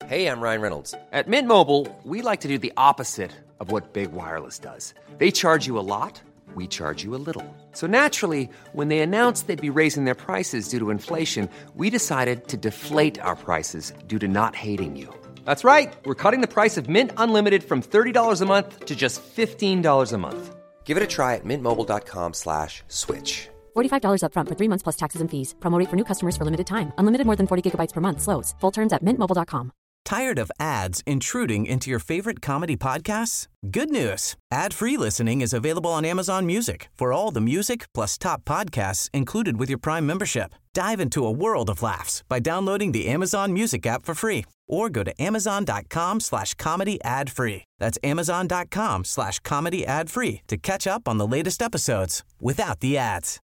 Hey, I'm Ryan Reynolds. At Mint Mobile, we like to do the opposite of what Big Wireless does. They charge you a lot, we charge you a little. So naturally, when they announced they'd be raising their prices due to inflation, we decided to deflate our prices due to not hating you. That's right. We're cutting the price of Mint Unlimited from $30 a month to just $15 a month. Give it a try at mintmobile.com/switch. $45 up front for 3 months plus taxes and fees. Promo rate for new customers for limited time. Unlimited more than 40 gigabytes per month slows. Full terms at mintmobile.com. Tired of ads intruding into your favorite comedy podcasts? Good news. Ad-free listening is available on Amazon Music for all the music plus top podcasts included with your Prime membership. Dive into a world of laughs by downloading the Amazon Music app for free or go to amazon.com/comedy ad-free. That's amazon.com/comedy ad-free to catch up on the latest episodes without the ads.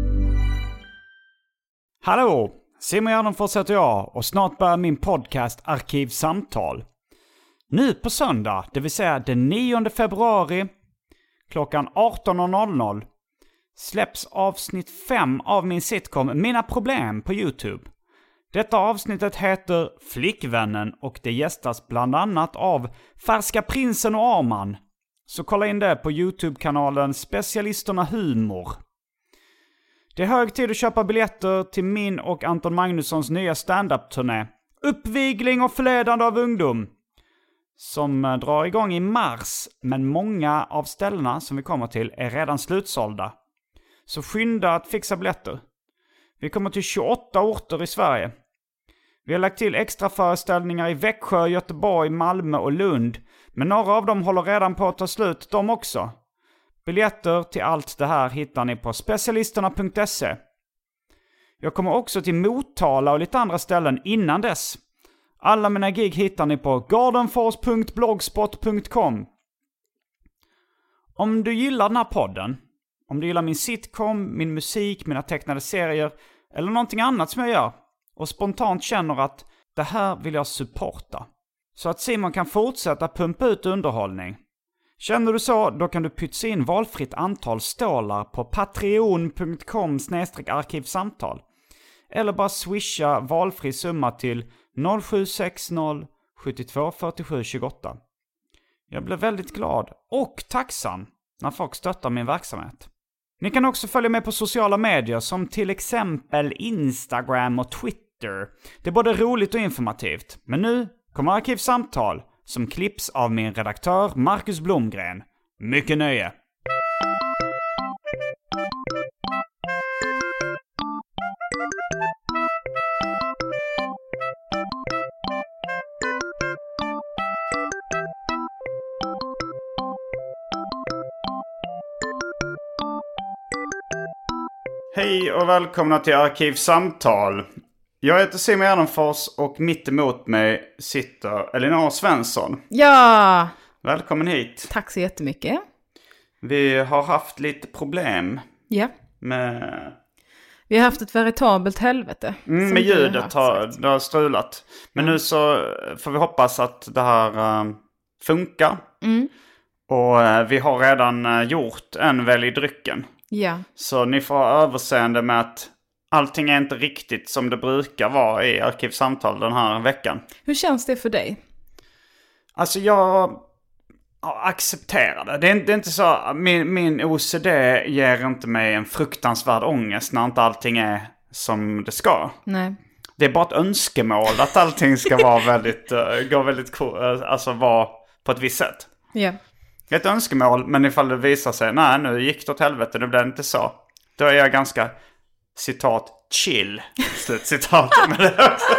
Hallå! Simon Gärdenfors heter jag och snart börjar min podcast Arkivsamtal. Nu på söndag, det vill säga den 9 februari klockan 18.00 släpps avsnitt 5 av min sitcom Mina problem på YouTube. Detta avsnittet heter Flickvännen och det gästas bland annat av Färska Prinsen och Arman. Så kolla in det på YouTube-kanalen Specialisterna Humor. Det är hög tid att köpa biljetter till min och Anton Magnussons nya stand-up-turné Uppvigling och förledande av ungdom, som drar igång i mars, men många av ställena som vi kommer till är redan slutsålda. Så skynda att fixa biljetter. Vi kommer till 28 orter i Sverige. Vi har lagt till extra föreställningar i Växjö, Göteborg, Malmö och Lund, men några av dem håller redan på att ta slut de också. Biljetter till allt det här hittar ni på specialisterna.se. Jag kommer också till Motala och lite andra ställen innan dess. Alla mina gig hittar ni på gardenfors.blogspot.com. Om du gillar den här podden, om du gillar min sitcom, min musik, mina tecknade serier eller någonting annat som jag gör och spontant känner att det här vill jag supporta, så att Simon kan fortsätta pumpa ut underhållning. Känner du så, då kan du pytsa in valfritt antal stålar på patreon.com/arkivsamtal. Eller bara swisha valfri summa till 0760 72 47 28. Jag blir väldigt glad och tacksam när folk stöttar min verksamhet. Ni kan också följa med på sociala medier som till exempel Instagram och Twitter. Det är både roligt och informativt. Men nu kommer Arkivsamtal som klipps av min redaktör Marcus Blomgren. Mycket nöje! Hej och välkomna till Arkivsamtal. Jag heter Simon Gärdenfors och mitt emot mig sitter Elinor Svensson. Ja! Välkommen hit. Tack så jättemycket. Vi har haft lite problem. Ja. Med... Vi har haft ett veritabelt helvete. Med ljudet har strulat. Men nu så får vi hoppas att det här funkar. Och vi har redan gjort en välj drycken. Ja. Så ni får överseende med att allting är inte riktigt som det brukar vara i Arkivsamtal den här veckan. Hur känns det för dig? Alltså jag accepterar det. Det är inte så... Min OCD ger inte mig en fruktansvärd ångest när inte allting är som det ska. Nej. Det är bara ett önskemål att allting ska vara väldigt... alltså vara på ett visst sätt. Ja. Det är ett önskemål, men ifall det visar sig... Nej, nu gick det åt helvete, det blev inte så. Då är jag ganska... citat, chill. Slutcitat med det också.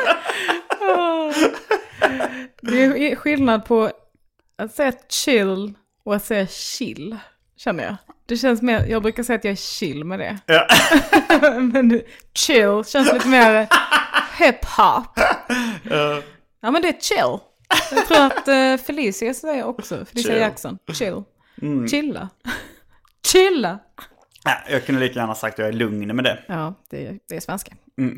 Det är skillnad på att säga chill och att säga chill, känner jag. Det känns mer, jag brukar säga att jag är chill med det. Ja. Men chill känns lite mer hip-hop. Ja, men det är chill. Jag tror att Felicia säger också. Felicia chill. Jackson, chill. Chilla. Chilla. Ja, jag kunde lika gärna sagt att jag är lugn med det. Ja, det är svenska.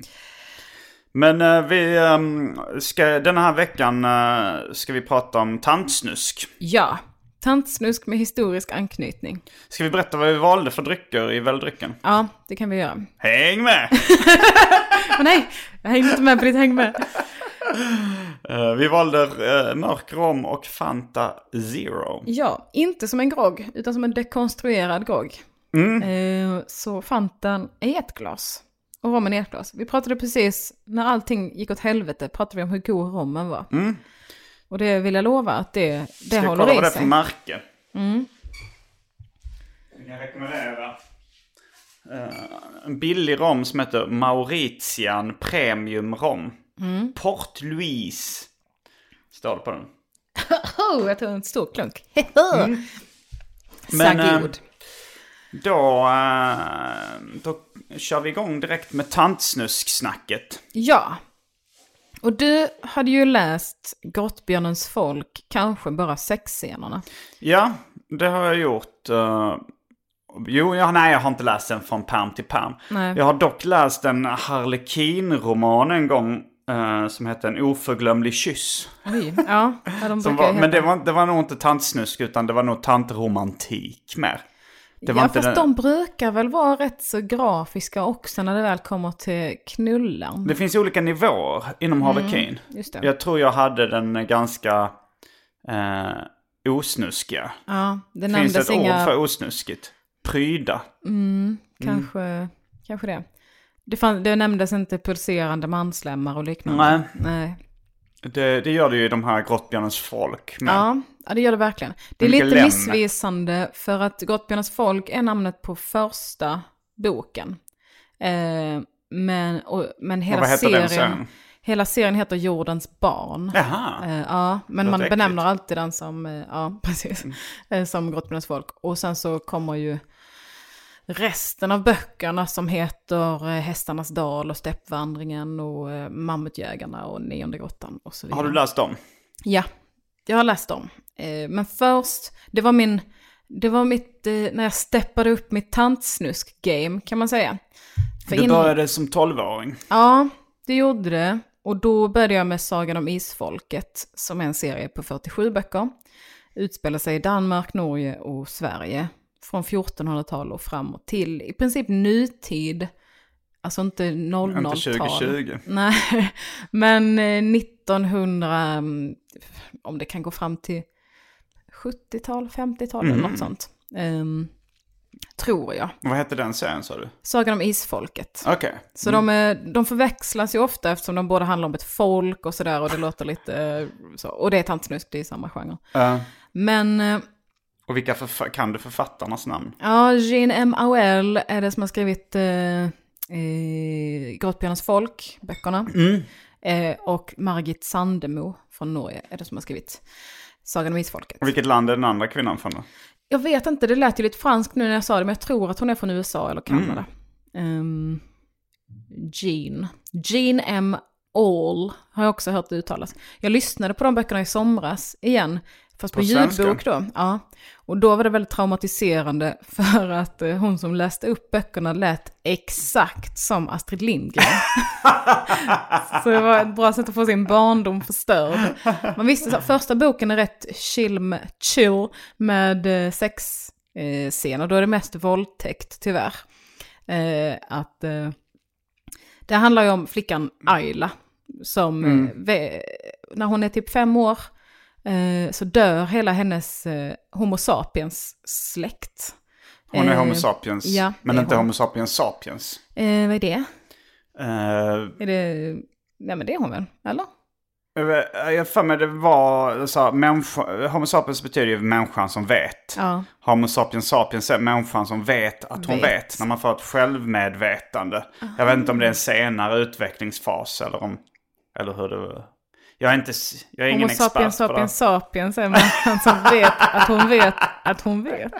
Men vi ska den här veckan ska vi prata om tantsnusk. Ja, Tantsnusk med historisk anknytning. Ska vi berätta vad vi valde för drycker i väldrycken? Ja, det kan vi göra. Häng med! Men nej, jag hängde inte med på ditt häng med. Vi valde mörk rom och Fanta Zero. Ja, inte som en grogg, utan som en dekonstruerad grogg. Så Fantan är ett glas. Och rommen är ett glas. Vi pratade precis, när allting gick åt helvete, pratade vi om hur god rommen var. Och det vill jag lova att det håller i sig. Ska vi kolla vad det är för märke? Jag kan rekommendera en billig rom som heter Mauritian Premium Rom. Port Louise står det på den. Jag tog en stor klunk. Men då kör vi igång direkt med tantsnusksnacket. Ja. Och du hade ju läst Grottbjörnens folk, kanske bara 6-scenerna. Ja, det har jag gjort. Jag har inte läst den från pärm till pärm. Nej. Jag har dock läst en Harlekin-roman en gång som heter En oförglömlig kyss. Oj, ja. Men det var nog inte tantsnusk, utan det var nog tantromantik mer. De brukar väl vara rätt så grafiska också när det väl kommer till knullen. Det finns olika nivåer inom Harlekin. Just det. Jag tror jag hade den ganska osnuskiga. Ja, det finns nämndes ett ord för osnuskigt? Pryda. Kanske det. Det nämndes inte pulserande manslemmar och liknande. Nej. Det gör det ju i de här Grottbjörnens folk. Ja, det gör det verkligen. Det är lite missvisande för att Grottbjörnens folk är namnet på första boken. Men hela serien heter Jordens barn. Jaha. Men man benämner alltid den som, som Grottbjörnens folk. Och sen så kommer ju resten av böckerna som heter Hästarnas dal och Steppvandringen och Mammutjägarna och Nionde grottan och så vidare. Har du läst dem? Ja, jag har läst dem. Men först, det var mitt, när jag steppade upp mitt tantsnusk-game kan man säga. Du började som 12-åring. Ja, det gjorde det. Och då började jag med Sagan om Isfolket som är en serie på 47 böcker. Utspelar sig i Danmark, Norge och Sverige. Från 1400-tal och framåt till i princip nutid. Alltså inte 00-tal. Inte 2020. Nej, men 1900, om det kan gå fram till 70-tal, 50-tal eller något sånt. Tror jag. Vad heter den serien, sa du? Sagan om Isfolket. Okej. Så de förväxlas ju ofta eftersom de både handlar om ett folk och sådär. Och det låter lite så. Och det är tantsnusk, det är samma genre. Men... Och vilka kan du författarnas namn? Ja, Jean M. Auel är det som har skrivit Grottbjörnens folk, böckerna. Och Margit Sandemo från Norge är det som har skrivit Sagan om Isfolket. Och vilket land är den andra kvinnan från då? Jag vet inte, det lät ju lite franskt nu när jag sa det, men jag tror att hon är från USA eller Kanada. Jean M. Auel har jag också hört uttalas. Jag lyssnade på de böckerna i somras igen, fast på ljudbok då. Ja. Och då var det väldigt traumatiserande för att hon som läste upp böckerna lät exakt som Astrid Lindgren. Så det var ett bra sätt att få sin barndom förstörd. Man visste att första boken är rätt chill med sexscener. Då är det mest våldtäkt tyvärr. Det handlar ju om flickan Ayla som när hon är typ 5 år så dör hela hennes Homo sapiens släkt. Hon är Homo sapiens, ja, men inte Homo sapiens sapiens. Vad är det? Är det... Nej, men det är hon väl, eller? Jag för mig det var så här, Homo sapiens betyder ju människan som vet. Ja. Homo sapiens är människan som vet att hon vet. När man får ett självmedvetande. Jag vet inte om det är en senare utvecklingsfas eller hur det... Jag är ingen Homo expert sapiens, på det. sapiens är människan som vet att hon vet att hon vet.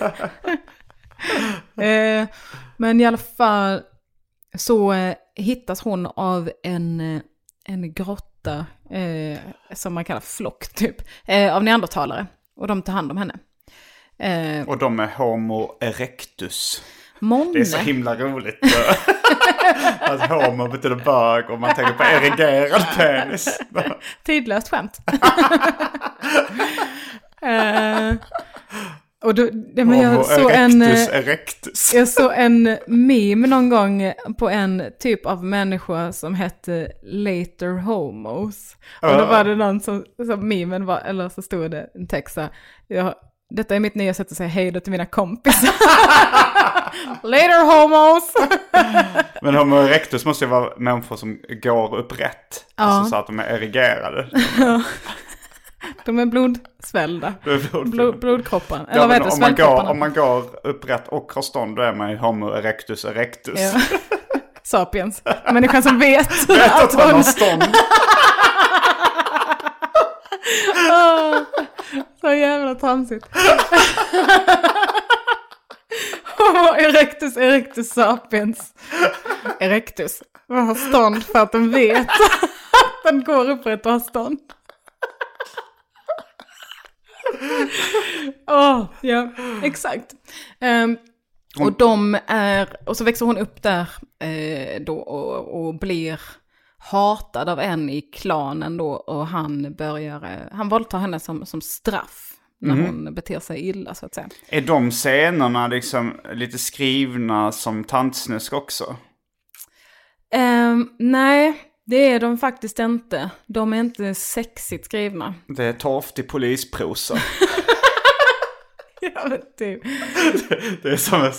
Men i alla fall så hittas hon av en grotta som man kallar flock typ av neandertalare, och de tar hand om henne. Och de är Homo erectus. Månne. Det är så himla roligt att homo betyder bög och man tänker på erigerad penis. Tidlöst skämt. Och då, men Homo erectus erectus. Jag såg en meme någon gång på en typ av människa som hette later homos. Och då var det någon som memen var, eller så stod det en text så här, detta är mitt nya sätt att säga hej då till mina kompisar. Later homos. Men homo erectus måste ju vara människor som går upprätt. Ja. Alltså så att de är erigerade. De är blodsvällda. Blodkroppen. Eller Ja, vad heter det? om man går upprätt och har stånd, då är man ju homo erectus erectus. Ja. Sapiens. Människan som vet att man har stånd. Så jävla tramsigt. Homo erectus erectus sapiens. Erectus. Man har stånd för att den vet att den går upprätt och har stånd. Ja, exakt. Och så växer hon upp där då och blir hatad av en i klanen då, och han våldtar henne som straff när hon beter sig illa, så att säga. Är de scenerna liksom lite skrivna som tantsnusk också? Nej, det är de faktiskt inte. De är inte sexigt skrivna. Det är torftig polisprosa. Ja, men typ. Det är som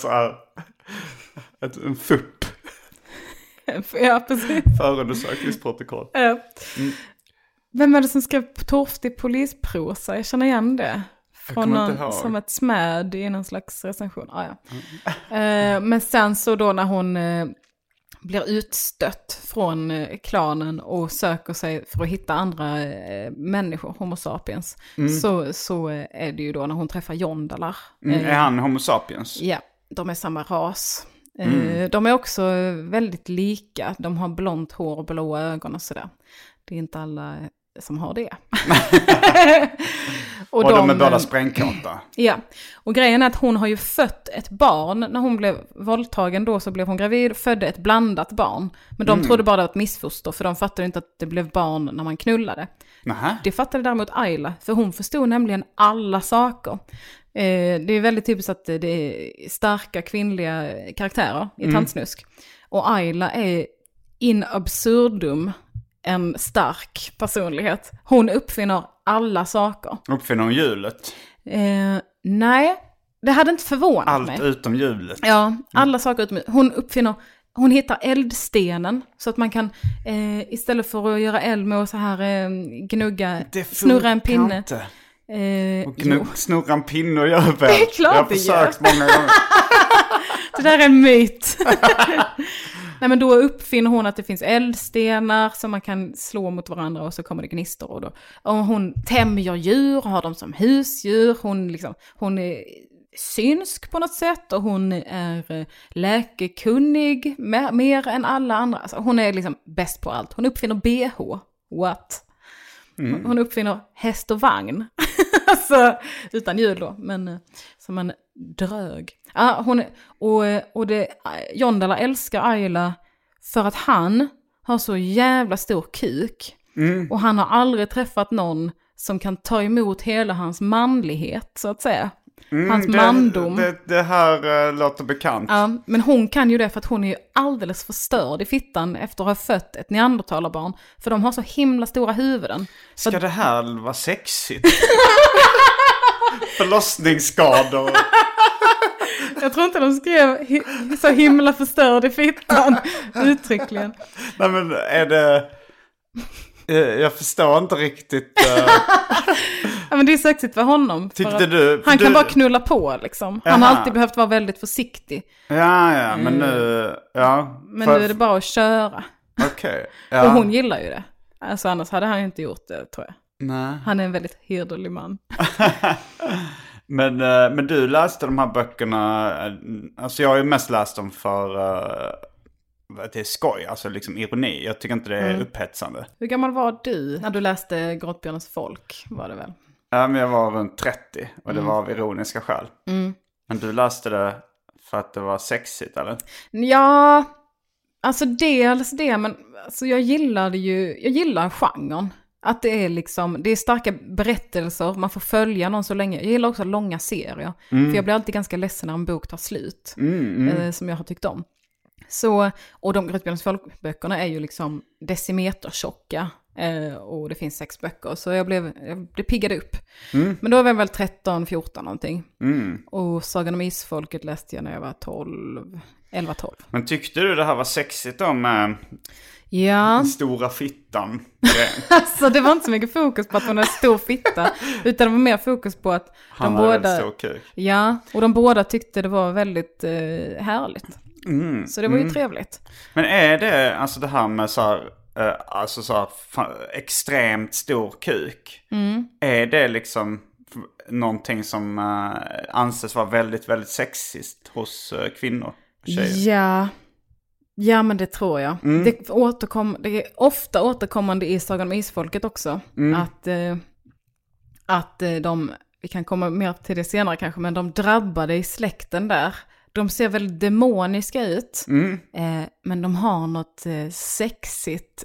en fupp. Ja, precis. Förundersökningsprotokoll. Ja. Vem är det som skrev torftig polisprosa? Jag känner igen det. Från någon, som ett smäd i någon slags recension. Men sen så då när hon blir utstött från klanen och söker sig för att hitta andra människor, homo sapiens, så är det ju då när hon träffar Jondalar. Är han homo sapiens? Ja, de är samma ras. De är också väldigt lika. De har blont hår och blåa ögon och sådär. Det är inte alla som har det. och de är båda sprängkåta. Ja, och grejen är att hon har ju fött ett barn. När hon blev våldtagen då så blev hon gravid, födde ett blandat barn. Men de trodde bara det var ett missfoster, för de fattade inte att det blev barn när man knullade. Nähä. Det fattade däremot Ayla, för hon förstod nämligen alla saker. Det är väldigt typiskt att det är starka kvinnliga karaktärer i tantsnusk. Och Ayla är in absurdum en stark personlighet. Hon uppfinner alla saker. Uppfinner hon hjulet? Nej, det hade inte förvånat mig. Allt utom hjulet? Ja, alla saker utom hjulet. Hon hittar eldstenen så att man kan istället för att göra eld med och så här gnugga, snurra en pinne. Inte. Snurra en pinne och göra väl. Det är klart. Jag har försökt många gånger. Det där är en myt. Nej, men då uppfinner hon att det finns eldstenar som man kan slå mot varandra och så kommer det gnistor. Och hon tämjer djur och har dem som husdjur. Hon är synsk på något sätt och hon är läkekunnig mer än alla andra. Alltså, hon är liksom bäst på allt. Hon uppfinner BH. What? Hon uppfinner häst och vagn. Alltså, utan hjul då, men som en drög. Ja, Jondalar älskar Ayla för att han har så jävla stor kuk. Och han har aldrig träffat någon som kan ta emot hela hans manlighet, så att säga. Hans mandom. Det här låter bekant. Ja, men hon kan ju det för att hon är ju alldeles förstörd i fittan efter att ha fött ett neandertalarbarn. För de har så himla stora huvuden. Ska det här vara sexigt? Förlossningsskador. Jag tror inte de skrev så himla förstörd i fittan uttryckligen. Nej, men är det... Jag förstår inte riktigt. Ja, men det är sexigt för honom. Tyckte du? Han kan bara knulla på liksom. Han har alltid behövt vara väldigt försiktig. Ja, men nu... Ja, men nu är det bara att köra. Okej. Ja. Och hon gillar ju det. Alltså annars hade han ju inte gjort det, tror jag. Nej. Han är en väldigt hederlig man. Men du läste de här böckerna... Alltså jag har ju mest läst dem för... det är skoj, alltså liksom ironi. Jag tycker inte det är upphetsande. Hur gammal var du när du läste Grottbjörnens folk, var det väl? Ja, men jag var runt 30 och det var av ironiska skäl. Men du läste det för att det var sexigt, eller? Ja, alltså dels det, men alltså jag gillar genren. Att det är liksom, det är starka berättelser, man får följa någon så länge. Jag gillar också långa serier, för jag blir alltid ganska ledsen när en bok tar slut, som jag har tyckt om. Så, och de Grötbjörnsfolk-böckerna är ju liksom decimetertjocka, och det finns 6 böcker, så jag blev piggad upp. Men då var jag väl 13-14 någonting. Och Sagan om Isfolket läste jag när jag var 11-12. Men tyckte du det här var sexigt då med den stora fittan? Alltså det var inte så mycket fokus på att hon hade stor fitta, utan det var mer fokus på att han de båda... stor kuk. Ja, och de båda tyckte det var väldigt härligt. Så det var ju trevligt. Men är det, alltså det här med så här, alltså så här, extremt stor kuk, är det liksom någonting som anses vara väldigt, väldigt sexiskt hos kvinnor? Ja, men det tror jag. Det är ofta återkommande i Sagan om Isfolket också. Att de, vi kan komma mer till det senare kanske, men de drabbade i släkten där. De ser väldigt demoniska ut, men de har något sexigt,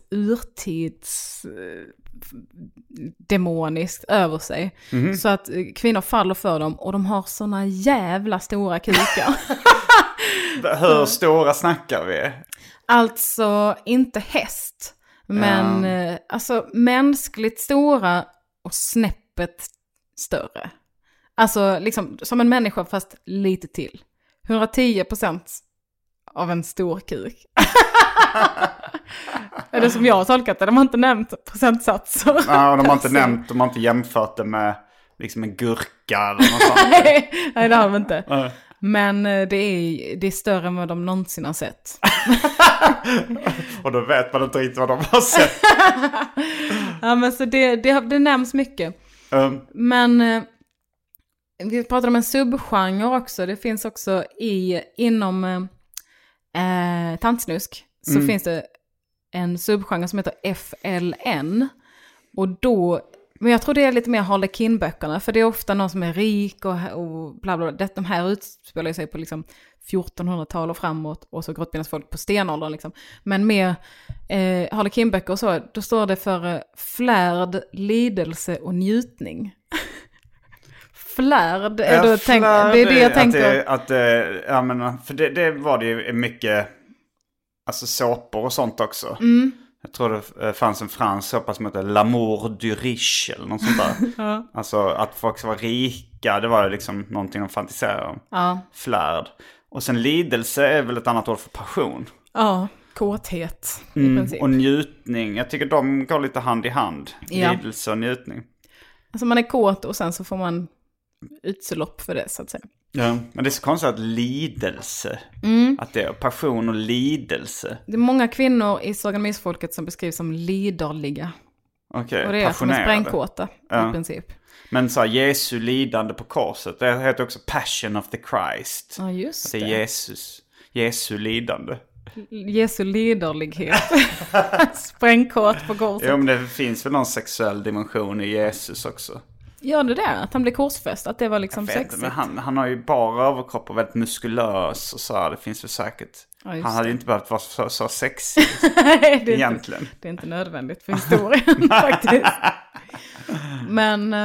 demoniskt över sig. Så att kvinnor faller för dem, och de har såna jävla stora kukar. Hur stora snackar vi? Alltså inte häst, men alltså mänskligt stora och snäppet större. Alltså liksom som en människa fast lite till. 110% av en stor kuk. Är det som jag har tolkat det? De har inte nämnt procentsatser. Ja, de har inte nämnt, de har inte jämfört det med liksom en gurka eller något sånt. Nej, det har de inte. Men det är större än vad de någonsin har sett. Och då vet man inte riktigt vad de har sett. Ja, men så det nämns mycket. Men vi pratar om en subgenre också. Det finns också inom tantsnusk så finns det en subgenre som heter FLN. Och då, men jag tror det är lite mer Harlequin-böckerna, för det är ofta någon som är rik och bla bla. De här utspelar sig på liksom 1400-tal och framåt, och så Grötbjörnsfolk på stenåldern liksom. Men mer Harlequin-böcker och så, då står det för flärd, lidelse och njutning. Flärd, det är det jag tänker. Ja, men för det var det ju mycket, alltså såpor och sånt också. Jag tror det fanns en fransk såpa som heter L'amour du riche eller något sånt där. Alltså att folk ska vara rika, det var ju liksom någonting de fantiserade om. Flärd. Och sen lidelse är väl ett annat ord för passion. Ja, kåthet i princip. Och njutning, jag tycker de går lite hand i hand. Lidelse och njutning. Alltså man är kåt och sen så får man utslopp för det så att säga. Ja, men det är så konstigt att lidelse, att det är passion och lidelse. Det är många kvinnor i Sagan om Isfolket som beskrivs som liderliga. Okej, och det är som en sprängkåta i princip. Men så här, Jesu lidande på korset, det heter också Passion of the Christ. Ja, just det. Det är Jesu lidande. Jesu liderlighet. Sprängkåt på korset. Ja, men det finns väl någon sexuell dimension i Jesus också. Ja, det där, att han blev korsfäst, att det var liksom sexigt. Men han har ju bara överkropp och väldigt muskulös och så här, det finns väl säkert. Ja, han hade inte behövt vara så sexig egentligen. Det är inte nödvändigt för historien faktiskt. Men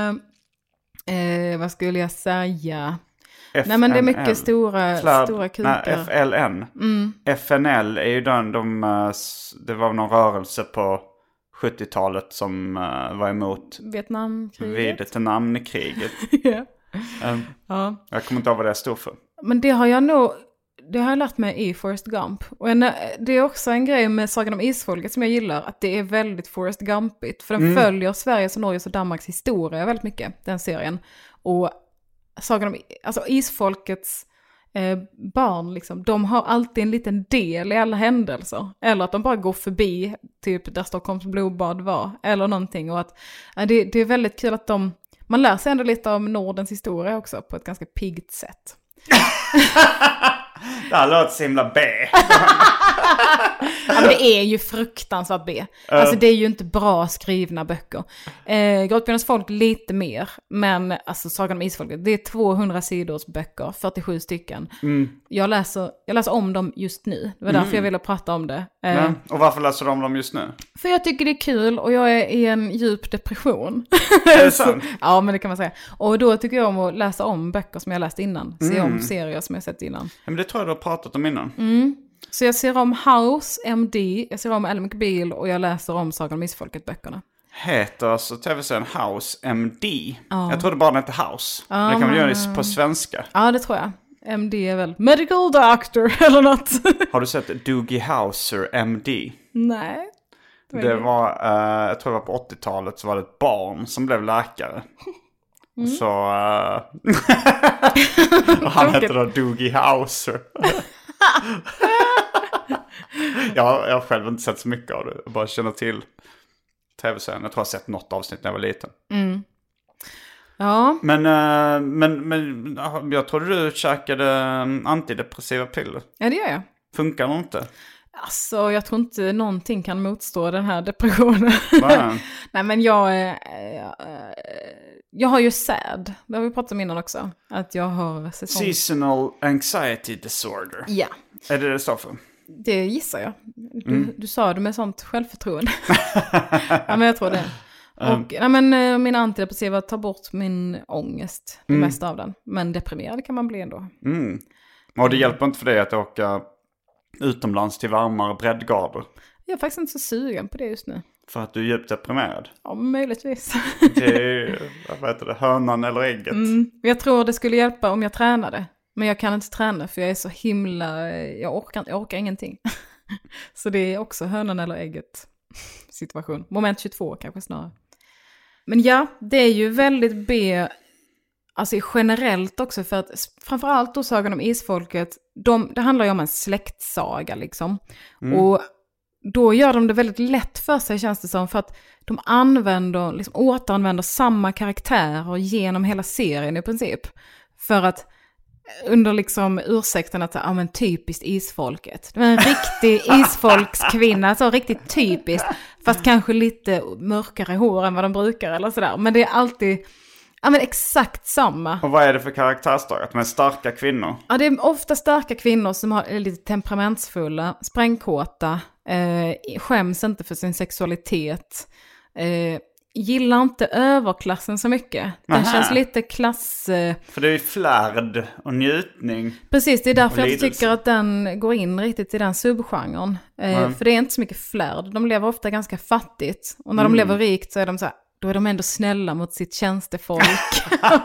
vad skulle jag säga? Nej, men det är mycket stora kukar. Nej, FLN. FNL är ju det var någon rörelse på 70-talet som var emot Vietnamkriget. Ja. Jag kommer inte ihåg vad det stod för. Men det har jag lärt mig i Forrest Gump. Och det är också en grej med Sagan om Isfolket som jag gillar, att det är väldigt Forrest Gumpigt. För den följer Sveriges och Norges och Danmarks historia väldigt mycket, den serien. Och alltså Isfolkets barn liksom, de har alltid en liten del i alla händelser. Eller att de bara går förbi typ där Stockholms blodbad var. Eller någonting. Och att det är väldigt kul att man lär sig ändå lite om Nordens historia också på ett ganska piggt sätt. Det här låter så himla B. Ja, men det är ju fruktansvärt B. Alltså det är ju inte bra skrivna böcker. Grottbjörnens folk lite mer. Men alltså Sagan om Isfolket, det är 200 sidors böcker, 47 stycken. Jag läser om dem just nu. Det var därför jag ville prata om det. Och varför läser du om dem just nu? För jag tycker det är kul och jag är i en djup depression. Är det sant? Ja, men det kan man säga. Och då tycker jag om att läsa om böcker som jag läst innan. Se om serier som jag sett innan. Ja, men det tror jag du har pratat om innan. Så jag ser om House, MD, jag ser om Ally McBeal och jag läser om Sagan om Isfolket-böckerna. Heter alltså tv-serien House MD? Jag trodde bara den hette House. Det kan man göra på svenska. Ja, det tror jag. MD är väl Medical Doctor eller något. Har du sett Doogie Howser MD? Nej. Det var, jag tror det var på 80-talet, så var det ett barn som blev läkare. Så han heter då Doogie Howser. Jag har själv inte sett så mycket av det. Jag bara känner till tv-serien. Jag tror jag har sett något avsnitt när jag var liten. Ja. Men jag trodde du käkade antidepressiva piller. Ja, det gör jag. Funkar det inte? Alltså, jag tror inte någonting kan motstå den här depressionen. Nej, men jag har ju SAD. Det har vi pratat om innan också. Att jag har Seasonal Anxiety Disorder. Ja. Är det står för? Det gissar jag. Du sa det med sånt självförtroende. Ja, men jag tror det. Och min antidepressiva tar bort min ångest. Det mesta av den. Men deprimerad kan man bli ändå. Och det hjälper inte för dig att åka utomlands till varmare breddgrader? Jag är faktiskt inte så sugen på det just nu. För att du är djupt deprimerad? Ja, möjligtvis. Det är, vad heter det, hönan eller ägget? Jag tror det skulle hjälpa om jag tränade. Men jag kan inte träna för jag är så himla... Jag orkar ingenting. Så det är också hönan eller ägget situation. Moment 22 kanske snarare. Men ja, det är ju väldigt B... Alltså generellt också, för att framförallt då Sagan om Isfolket, det handlar ju om en släktsaga liksom. Och då gör de det väldigt lätt för sig, känns det som, för att de återanvänder samma karaktärer genom hela serien i princip. För att under liksom ursäkten att men typiskt Isfolket. Det var en riktig isfolkskvinna, så riktigt typiskt, fast kanske lite mörkare hår än vad de brukar eller sådär. Men det är alltid... Ja, men exakt samma. Och vad är det för karaktärsdrag? Att de är starka kvinnor? Ja, det är ofta starka kvinnor som är lite temperamentsfulla, sprängkåta, skäms inte för sin sexualitet, gillar inte överklassen så mycket. Den känns lite klass... För det är ju flärd och njutning. Precis, det är därför jag tycker att den går in riktigt i den subgenren. För det är inte så mycket flärd. De lever ofta ganska fattigt. Och när de lever rikt så är de så här... Då är de ändå snälla mot sitt tjänstefolk.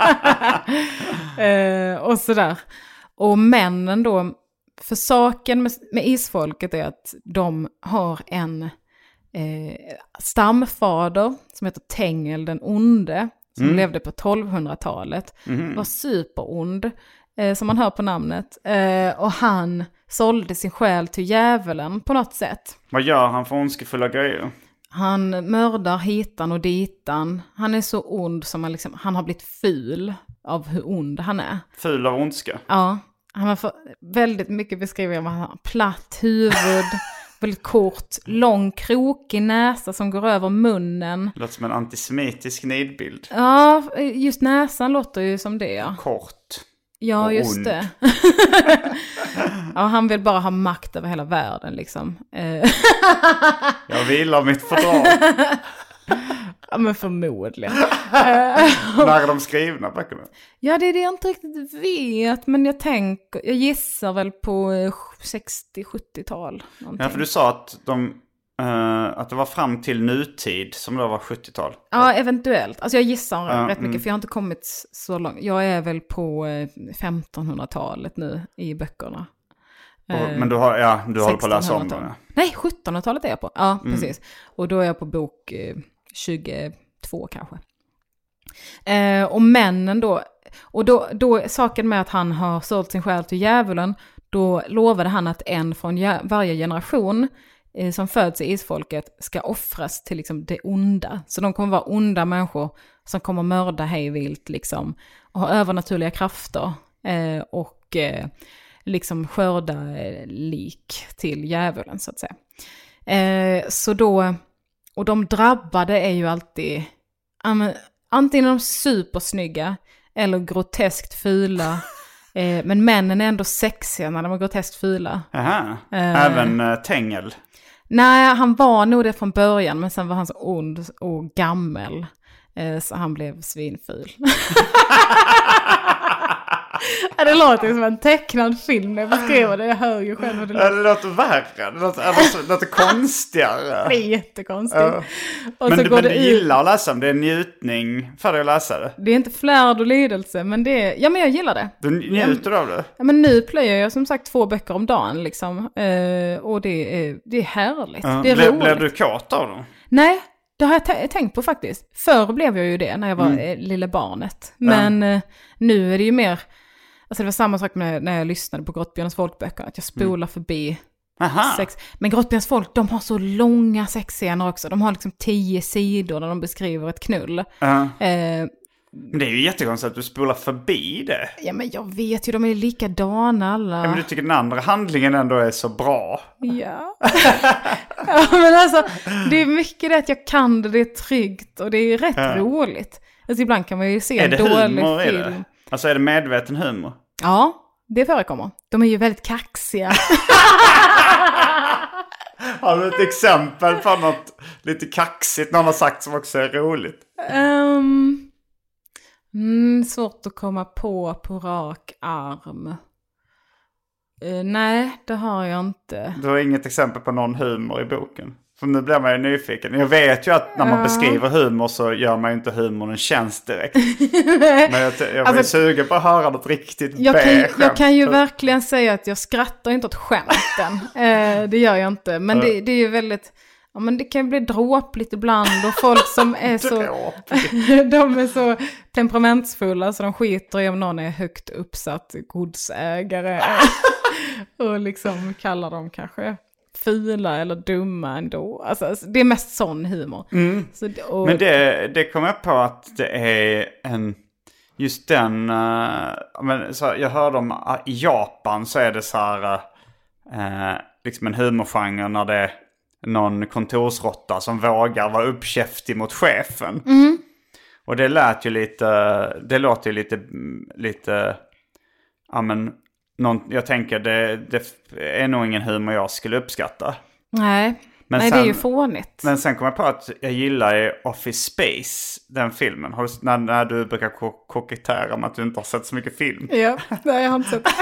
Och sådär. Och männen då, för saken med isfolket är att de har en stamfader som heter Tengel den onde. Som levde på 1200-talet. Var superond, som man hör på namnet. Och han sålde sin själ till djävulen på något sätt. Vad gör han för ondskefulla grejer? Han mördar hitan och ditan. Han är så ond som han har blivit ful av hur ond han är. Ful av ondska? Ja. Han har väldigt mycket beskrivit om att han har platt huvud, väldigt kort, lång krokig näsa som går över munnen. Det låter som en antisemitisk nidbild. Ja, just näsan låter ju som det. Ja. Kort. Ja, just ond. det. Ja, han vill bara ha makt över hela världen liksom. Jag vill ha mitt fördrag. Ja, men förmodligen. När är de skrivna böckerna? Ja, det är det jag inte riktigt vet. Men jag gissar väl på 60-70-tal. Ja, för du sa att att det var fram till nutid som då var 70-tal. Ja, eventuellt. Alltså jag gissar rätt mycket för jag har inte kommit så långt. Jag är väl på 1500-talet nu i böckerna. Men du håller på att läsa om det? Nej, 1700-talet är jag på. Ja, precis. Och då är jag på bok 22 kanske. Och männen då, och då saken med att han har sålt sin själ till djävulen, då lovade han att en från varje generation som föds i isfolket ska offras till liksom det onda. Så de kommer vara onda människor som kommer mörda hejvilt liksom, och ha övernaturliga krafter och liksom skörda lik till djävulen så att säga. Så då, och de drabbade är ju alltid antingen de supersnygga eller groteskt fula. Men männen är ändå sexiga när de är groteskt fula. Aha. Även Tengel? Nej, han var nog det från början, men sen var han så ond och gammel. Så han blev svinful. Det låter som en tecknad film när jag beskriver det. Jag hör ju själv vad det låter. Det låter värre. Det låter konstigare. Det är jättekonstigt. Och men så går du gillar att läsa om det. Är njutning för dig att läsa det. Det är inte flärd och lidelse, men det är... Ja, men jag gillar det. Du njuter av det? Ja, men nu plöjer jag som sagt 2 böcker om dagen liksom. Och det är härligt. Det är roligt. Blev du kåt av dem? Nej. Det har jag tänkt på faktiskt. Förr blev jag ju det när jag var lilla barnet. Men nu är det ju mer... Alltså det var samma sak när jag lyssnade på Grottbjörnens folkböcker. Att jag spolar förbi sex. Men Grottbjörnens folk, de har så långa sexscener också. De har liksom 10 sidor där de beskriver ett knull. Men det är ju jättekonstigt att du spolar förbi det. Ja, men jag vet ju, de är likadana alla. Ja, men du tycker den andra handlingen ändå är så bra. Ja. Ja, men alltså, det är mycket det att jag kan det är tryggt och det är rätt roligt. Alltså ibland kan man ju se en dålig film. Är det? Alltså är det medveten humor? Ja, det förekommer. De är ju väldigt kaxiga. Har du ett exempel på något lite kaxigt någon har sagt som också är roligt? Svårt att komma på rak arm. Nej, det har jag inte. Du har inget exempel på någon humor i boken? För nu blir man ju nyfiken. Jag vet ju att när man beskriver humor så gör man ju inte humorn en tjänst direkt. Men jag var sugen på att höra något riktigt jag kan ju verkligen säga att jag skrattar inte åt skämten. Det gör jag inte. Men det är ju väldigt... Ja, men det kan bli dråpligt ibland och folk som är så... de är så temperamentsfulla så de skiter i om någon är högt uppsatt godsägare. Och liksom kallar dem kanske fula eller dumma ändå. Alltså det är mest sån humor. Så, men det kommer jag på att det är en... Just den... men, så jag hörde om i Japan så är det så här... liksom en humorgenre när det är någon kontorsrotta som vågar vara uppkäftig mot chefen. Och det låter ju lite ja men jag tänker det är nog ingen humor jag skulle uppskatta. Nej, det är ju fånigt. Men sen kom jag på att jag gillar Office Space, den filmen. När du brukar kokettera med att du inte har sett så mycket film. Ja, nej, jag har inte sett.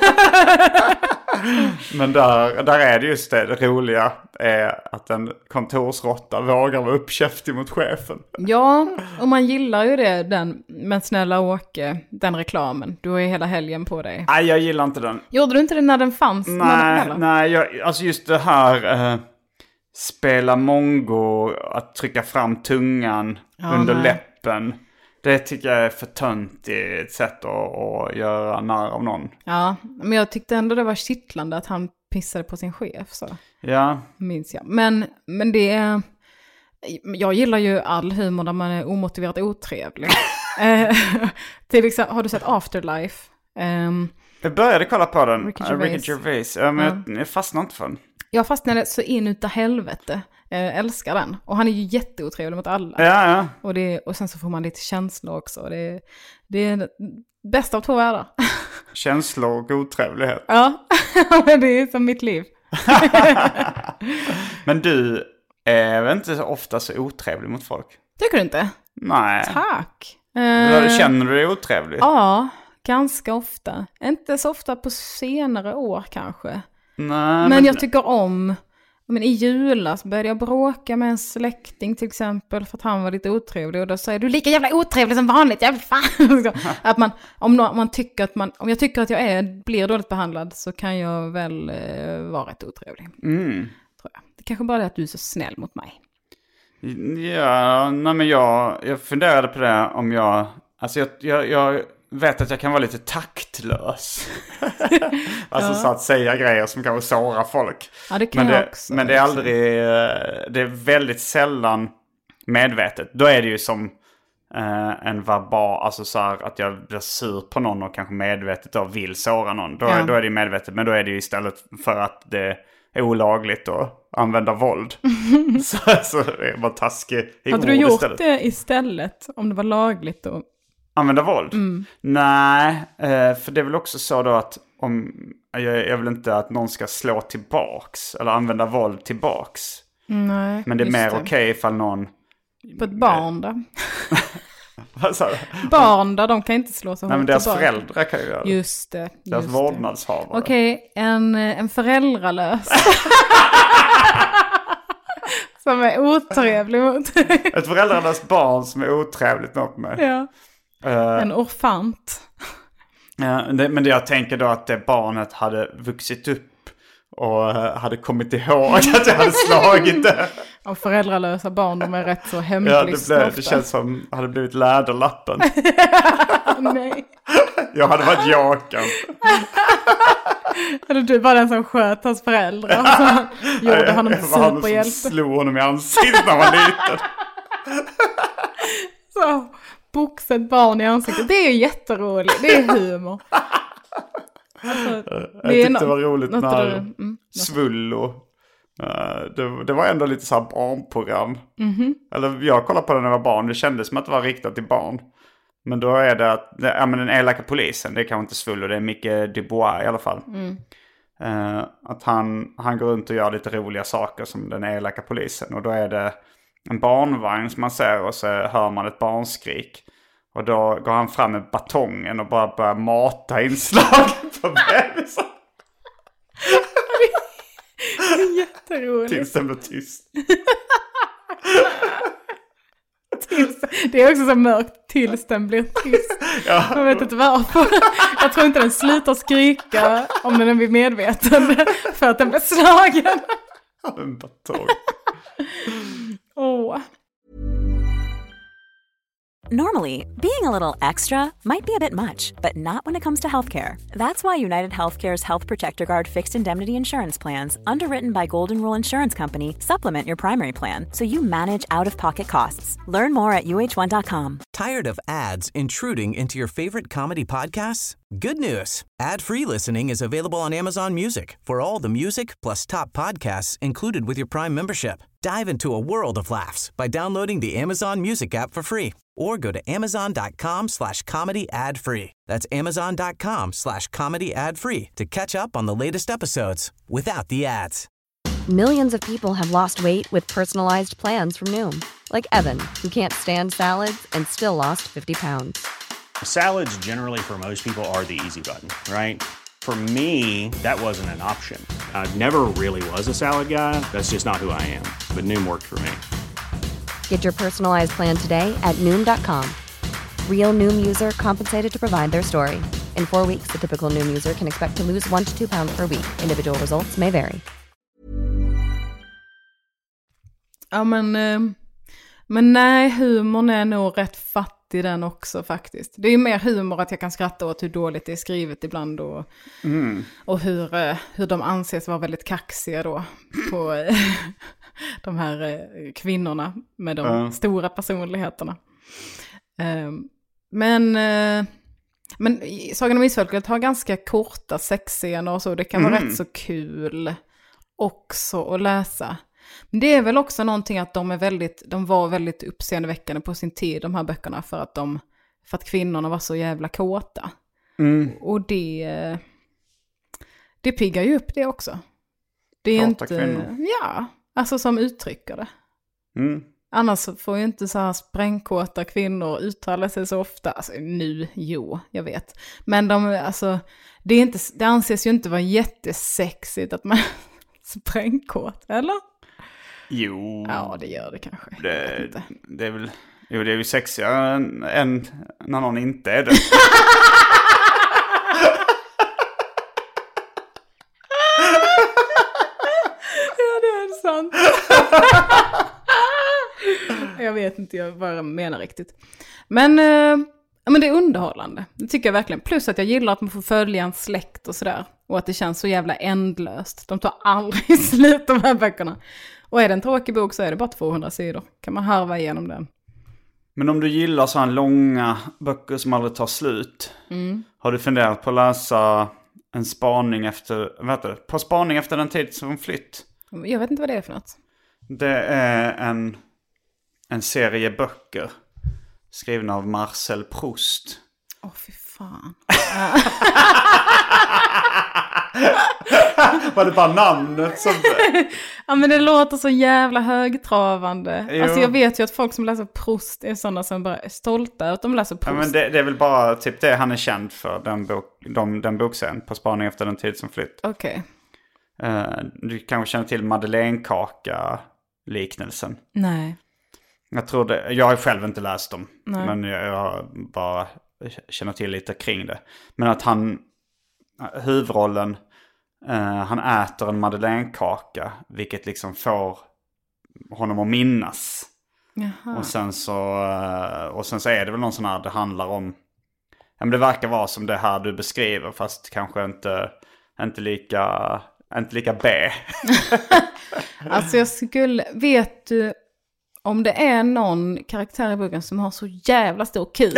Men där är det just det roliga är att en kontorsrotta vågar vara uppkäftig mot chefen. Ja, och man gillar ju det, men snälla Åke, den reklamen. Du har ju hela helgen på dig. Nej, jag gillar inte den. Gjorde du inte det när den fanns? Nej, alltså just det här spela mongo, att trycka fram tungan under läppen. Det tycker jag är för töntigt sätt att göra narr av någon. Ja, men jag tyckte ändå det var kittlande att han pissade på sin chef. Så. Ja. Minns jag. Men det är... Jag gillar ju all humor där man är omotiverat otrevlig. Till exempel, har du sett Afterlife? Jag började kolla på den. Ricky Gervais. Men jag fastnade inte för den. Jag fastnade så in utav helvete. Jag älskar den. Och han är ju jätteotrevlig mot alla. Ja. Och sen så får man lite känslor också. Det är det bästa av 2 världar. Känslor och otrevlighet. Ja, det är som mitt liv. Men du är väl inte så ofta så otrevlig mot folk? Tycker du inte? Nej. Tack. Känner du dig otrevlig? Ja, ganska ofta. Inte så ofta på senare år kanske. Nej, men jag tycker om... Men i julas började jag bråka med en släkting till exempel för att han var lite otrevlig. Och då säger du lika jävla otrevlig som vanligt. Jävla fan. Att man, om jag tycker att jag blir dåligt behandlad så kan jag väl vara rätt otrevlig. Tror jag. Det kanske bara är att du är så snäll mot mig. Ja, nej men jag funderade på det om jag... Alltså jag vet att jag kan vara lite taktlös. Alltså så att säga grejer som kanske sårar folk. Ja, det kan jag också. Men det är aldrig... Det är väldigt sällan medvetet. Då är det ju som en verbal, alltså så här, att jag blir sur på någon och kanske medvetet då vill såra någon. Då är det ju medvetet, men då är det ju istället för att det är olagligt att använda våld. så är man taskig i ord. Hade du gjort istället. Det istället om det var lagligt då? Använda våld? Nej, för det är väl också så då att om jag vill inte att någon ska slå tillbaks eller använda våld tillbaks. Nej, men det är mer okej ifall någon... På ett barn då? Vad sa du? Barn där, de kan inte slå så hårt. Nej, men deras tillbaka. föräldrar kan ju göra det. Just det. Deras vårdnadshavare. Okej, en föräldralös. Som är otrevlig mot Ett föräldralöst barn som är otrevligt mot mig. Ja. En orfant. Men jag tänker då att det barnet hade vuxit upp och hade kommit ihåg att jag hade slagit det. Och föräldralösa barn, de är rätt så hemlystna. Ja, det känns som hade blivit läderlappen. Nej. Jag hade varit jaken. Eller du var den som sköt hans föräldrar. Så gjorde honom superhjälte. Han som slog honom i ansiktet när han var liten. Så boxet barn i ansiktet. Det är ju jätteroligt. Det är humor. Alltså, jag tyckte det var roligt när Svullo. Det var ändå lite så här barnprogram. Eller jag kollade på det när jag var barn. Det kändes som att det var riktat till barn. Men då är det att men den elaka polisen, det är kanske inte Svullo, det är Micke Dubois i alla fall. Att han går runt och gör lite roliga saker som den elaka polisen. Och då är det en barnvagn som man ser och så hör man ett barnskrik. Och då går han fram med batongen och bara börjar mata inslag på bebisen. Det är jätteroligt. Tills den blir tyst. Det är också så mörkt tills den blir tyst. Ja. Jag vet inte varför. Jag tror inte den slutar skrika om den blir medveten för att den blir slagen. En batong. Åh. Normally, being a little extra might be a bit much, but not when it comes to healthcare. That's why United Healthcare's Health Protector Guard fixed indemnity insurance plans, underwritten by Golden Rule Insurance Company, supplement your primary plan so you manage out-of-pocket costs. Learn more at uh1.com. Tired of ads intruding into your favorite comedy podcasts? Good news. Ad-free listening is available on Amazon Music for all the music plus top podcasts included with your Prime membership. Dive into a world of laughs by downloading the Amazon Music app for free or go to amazon.com/comedy ad-free. That's amazon.com/comedy ad-free to catch up on the latest episodes without the ads. Millions of people have lost weight with personalized plans from Noom. Like Evan, who can't stand salads and still lost 50 pounds. Salads generally for most people are the easy button, right? For me, that wasn't an option. I never really was a salad guy. That's just not who I am. But Noom worked for me. Get your personalized plan today at Noom.com. Real Noom user compensated to provide their story. In 4 weeks, the typical Noom user can expect to lose 1 to 2 pounds per week. Individual results may vary. Ja, men nej, humorn är nog rätt fattig den också faktiskt. Det är ju mer humor att jag kan skratta åt hur dåligt det är skrivet ibland och hur de anses vara väldigt kaxiga då på de här kvinnorna med de stora personligheterna. Men Sagan om isfolket har ganska korta sexscener och så. Det kan vara rätt så kul också att läsa. Men det är väl också någonting att de var väldigt uppseendeväckande på sin tid, de här böckerna, för att kvinnorna var så jävla kåta. Och det piggar ju upp det också. Det är kåta inte kvinnor. Ja, alltså som uttrycker det. Annars får ju inte så här sprängkåta kvinnor uttala sig så ofta. Alltså nu, jag vet. Men det anses ju inte vara jättesexigt att man sprängkåt, eller? Jo. Ja, det gör det kanske. Det är väl... Jo, det är ju sexigare än när någon inte är det. Ja, det är sant. Jag vet inte vad jag menar riktigt. Men det är underhållande. Det tycker jag verkligen. Plus att jag gillar att man får följa en släkt och sådär. Och att det känns så jävla ändlöst. De tar aldrig slut, de här böckerna. Och är det en tråkig bok så är det bara 200 sidor. Kan man harva igenom den. Men om du gillar så här långa böcker som aldrig tar slut. Har du funderat på att läsa en spaning efter... På spaning efter den tid som flytt? Jag vet inte vad det är för något. Det är en serie böcker skrivna av Marcel Proust. Fy fan. Var det bara namnet som... Ja, men det låter så jävla högtravande. Jo. Alltså jag vet ju att folk som läser Proust är sådana som bara är stolta att de läser Proust. Ja, men det är väl bara typ det han är känd för, den bokserien, På spaning efter den tid som flytt. Okej. Du kanske känner till Madeleinekaka-liknelsen. Nej. Jag tror det. Jag har själv inte läst dem. Nej. Men jag bara känner till lite kring det. Men att huvudrollen, han äter en madeleinekaka, vilket liksom får honom att minnas. Jaha. Och sen så är det väl någon sån här, det handlar om, ja, men det verkar vara som det här du beskriver, fast kanske inte lika B. Alltså vet du om det är någon karaktär i boken som har så jävla stor kuk?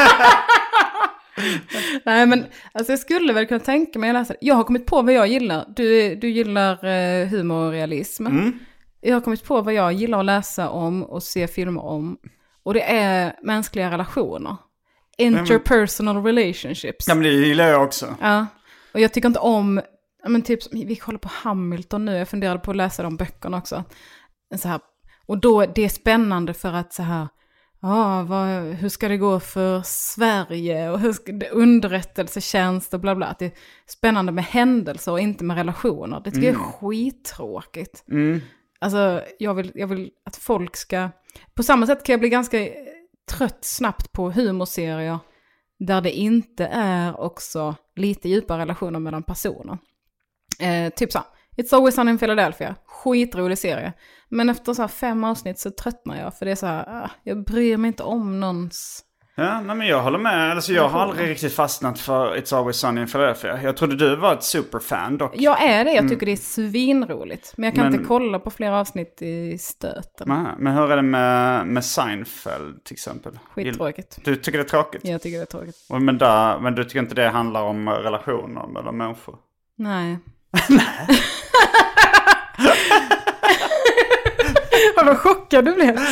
Nej, men alltså jag skulle väl kunna tänka mig att läsa det. Jag har kommit på vad jag gillar. Du gillar humor och realism. Jag har kommit på vad jag gillar att läsa om och se filmer om. Och det är mänskliga relationer. Interpersonal relationships. Ja, men det gillar jag också. Ja, och jag tycker inte om... Men typ, vi kollar på Hamilton nu. Jag funderade på att läsa de böckerna också. Så här, och då det är spännande för att så här... hur ska det gå för Sverige och hur ska det, underrättelsetjänst och bla bla. Att det är spännande med händelser och inte med relationer. Det tycker jag är skittråkigt. Alltså jag vill att folk ska... På samma sätt kan jag bli ganska trött snabbt på humorserier där det inte är också lite djupa relationer mellan personer. Typ så här, It's Always Sunny in Philadelphia. Skitrolig serie. Men efter så här 5 avsnitt så tröttnar jag. För det är så här, jag bryr mig inte om någons... Ja, nej, men jag håller med. Alltså, jag har aldrig riktigt fastnat för It's Always Sunny in Philadelphia. Jag trodde du var ett superfan dock. Jag är det, jag tycker det är svinroligt. Men jag kan inte kolla på flera avsnitt i stöten. Nej, men hur är det med Seinfeld till exempel? Skittråkigt. Du tycker det är tråkigt? Jag tycker det är tråkigt. Men du tycker inte det handlar om relationer mellan människor? Nej. Vad chockad du blev.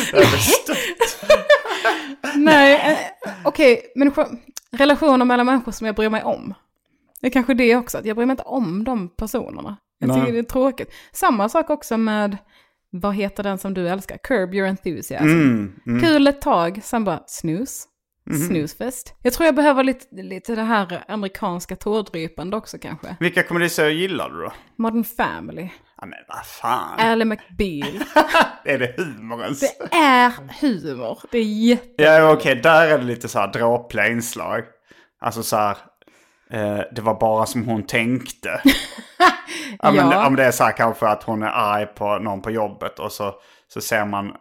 Nej, okej, men relationer mellan människor som jag bryr mig om. Det är kanske det också, att jag bryr mig inte om de personerna. Jag tycker det är tråkigt. Samma sak också med, vad heter den som du älskar? Curb Your Enthusiasm. Kul ett tag, sen bara snusfest. Jag tror jag behöver lite det här amerikanska tårdrypande också kanske. Vilka komedier gillar du då? Modern Family. Ja, men vad fan. Ally McBeal. Är det humor ens? Det är humor. Det är Ja, okej. Där är det lite så här dråpliga inslag. Alltså så här, det var bara som hon tänkte. Men om det är så här kanske att hon är arg på någon på jobbet och så ser man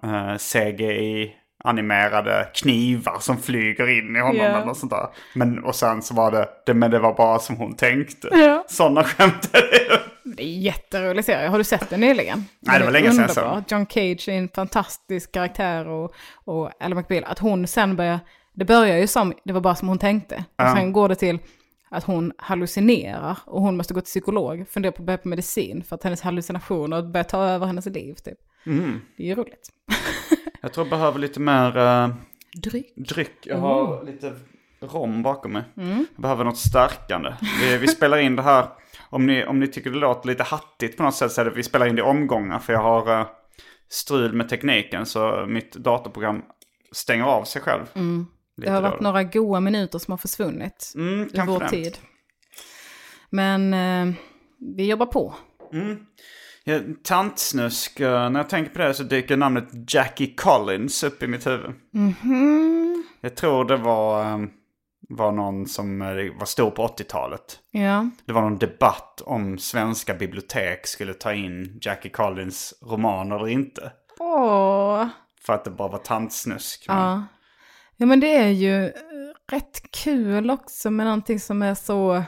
CGI-animerade knivar som flyger in i honom eller något sånt där. Och sen så var men det var bara som hon tänkte. Ja. Sådana skämt är det. Det är jätterolig serie. Har du sett den nyligen? Nej, det var länge sedan så. John Cage är en fantastisk karaktär och Ally McBeal. Att hon sen det börjar ju som, det var bara som hon tänkte. Och sen går det till att hon hallucinerar och hon måste gå till psykolog, fundera på att börja på medicin för att hennes hallucinationer börjar ta över hennes liv typ. Det är ju roligt. Jag tror jag behöver lite mer dryck. Jag har lite rom bakom mig. Jag behöver något stärkande. Vi spelar in det här. Om ni tycker det låter lite hattigt på något sätt så är det vi spelar in det i omgångar. För jag har strul med tekniken så mitt datorprogram stänger av sig själv. Det har varit några goda minuter som har försvunnit i vår tid. Men vi jobbar på. Tantsnusk, när jag tänker på det så dyker namnet Jackie Collins upp i mitt huvud. Jag tror det var någon som var stor på 80-talet. Ja. Det var någon debatt om svenska bibliotek skulle ta in Jackie Collins romaner eller inte. För att det bara var tantsnusk. Ja. Ja, men det är ju rätt kul också med någonting som är så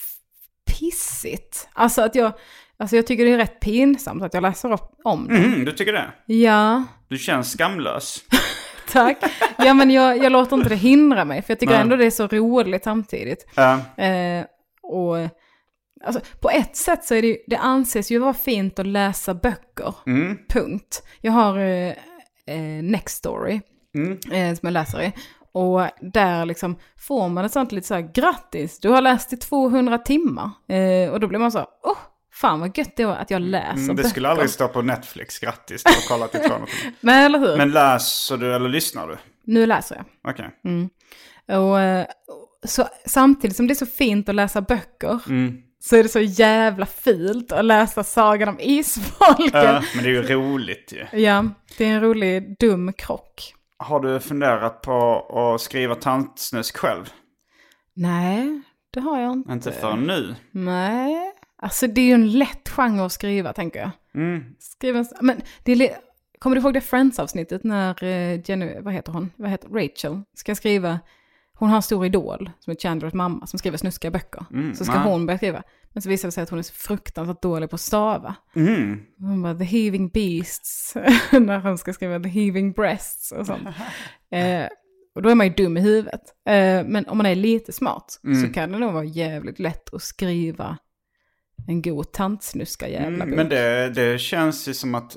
pissigt. Alltså att jag tycker det är rätt pinsamt att jag läser om det. Du tycker det? Ja. Du känns skamlös. Tack. Ja, men jag låter inte det hindra mig. För jag tycker ändå det är så roligt samtidigt. Och alltså, på ett sätt så är det anses ju vara fint att läsa böcker. Punkt. Jag har Nextory som jag läser i. Och där liksom får man ett sånt lite så här, grattis, du har läst i 200 timmar. Och då blir man så, fan vad gött det var att jag läser böcker. Det skulle aldrig stå på Netflix, grattis, du har kollat i 200 timmar. Nej, eller hur? Men läser du eller lyssnar du? Nu läser jag. Okej. Och så, samtidigt som det är så fint att läsa böcker så är det så jävla fint att läsa Sagan om Isfolket. Men det är ju roligt ju. Ja, det är en rolig dum krock. Har du funderat på att skriva tantsnusk själv? Nej, det har jag inte. Inte för nu? Nej, alltså det är ju en lätt genre att skriva, tänker jag. Men kommer du ihåg det Friends-avsnittet när Jenny, vad heter Rachel, ska skriva, hon har en stor idol som är Chandlers mamma som skriver snuskiga böcker. Så ska hon börja skriva. Men så visar det sig att hon är så fruktansvärt dålig på att stava. Hon bara, the heaving beasts, när hon ska skriva the heaving breasts och sånt. Och då är man ju dum i huvudet. Men om man är lite smart så kan det nog vara jävligt lätt att skriva en god tantsnuska jävla bok. Men det känns ju som att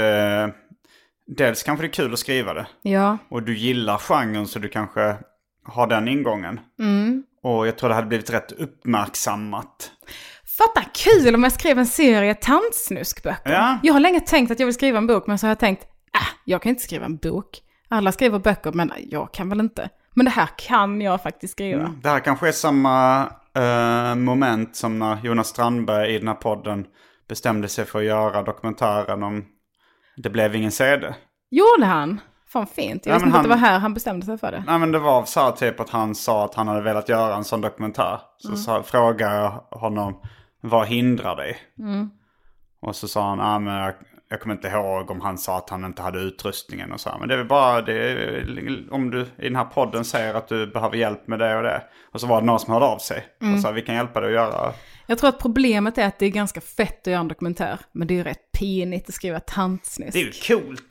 dels kanske det är kul att skriva det. Ja. Och du gillar genren så du kanske har den ingången. Och jag tror det hade blivit rätt uppmärksammat. Fatta kul om jag skrev en serie tantsnuskböcker. Ja. Jag har länge tänkt att jag vill skriva en bok, men så har jag tänkt, jag kan inte skriva en bok. Alla skriver böcker, men jag kan väl inte. Men det här kan jag faktiskt skriva. Det här kanske är samma moment som när Jonas Strandberg i den här podden bestämde sig för att göra dokumentären om Det blev ingen CD. Gjorde han? Fan fint. Jag visste inte att det var här han bestämde sig för det. Nej, men det var så här typ att han sa att han hade velat göra en sån dokumentär. Så frågade jag honom, vad hindrar dig? Och så sa han, men jag kommer inte ihåg om han sa att han inte hade utrustningen och så här. Men det är väl bara om du i den här podden säger att du behöver hjälp med det och det. Och så var det någon som hörde av sig och sa, vi kan hjälpa dig att göra. Jag tror att problemet är att det är ganska fett att göra en dokumentär. Men det är ju rätt pinigt att skriva tantsnusk. Det är ju coolt.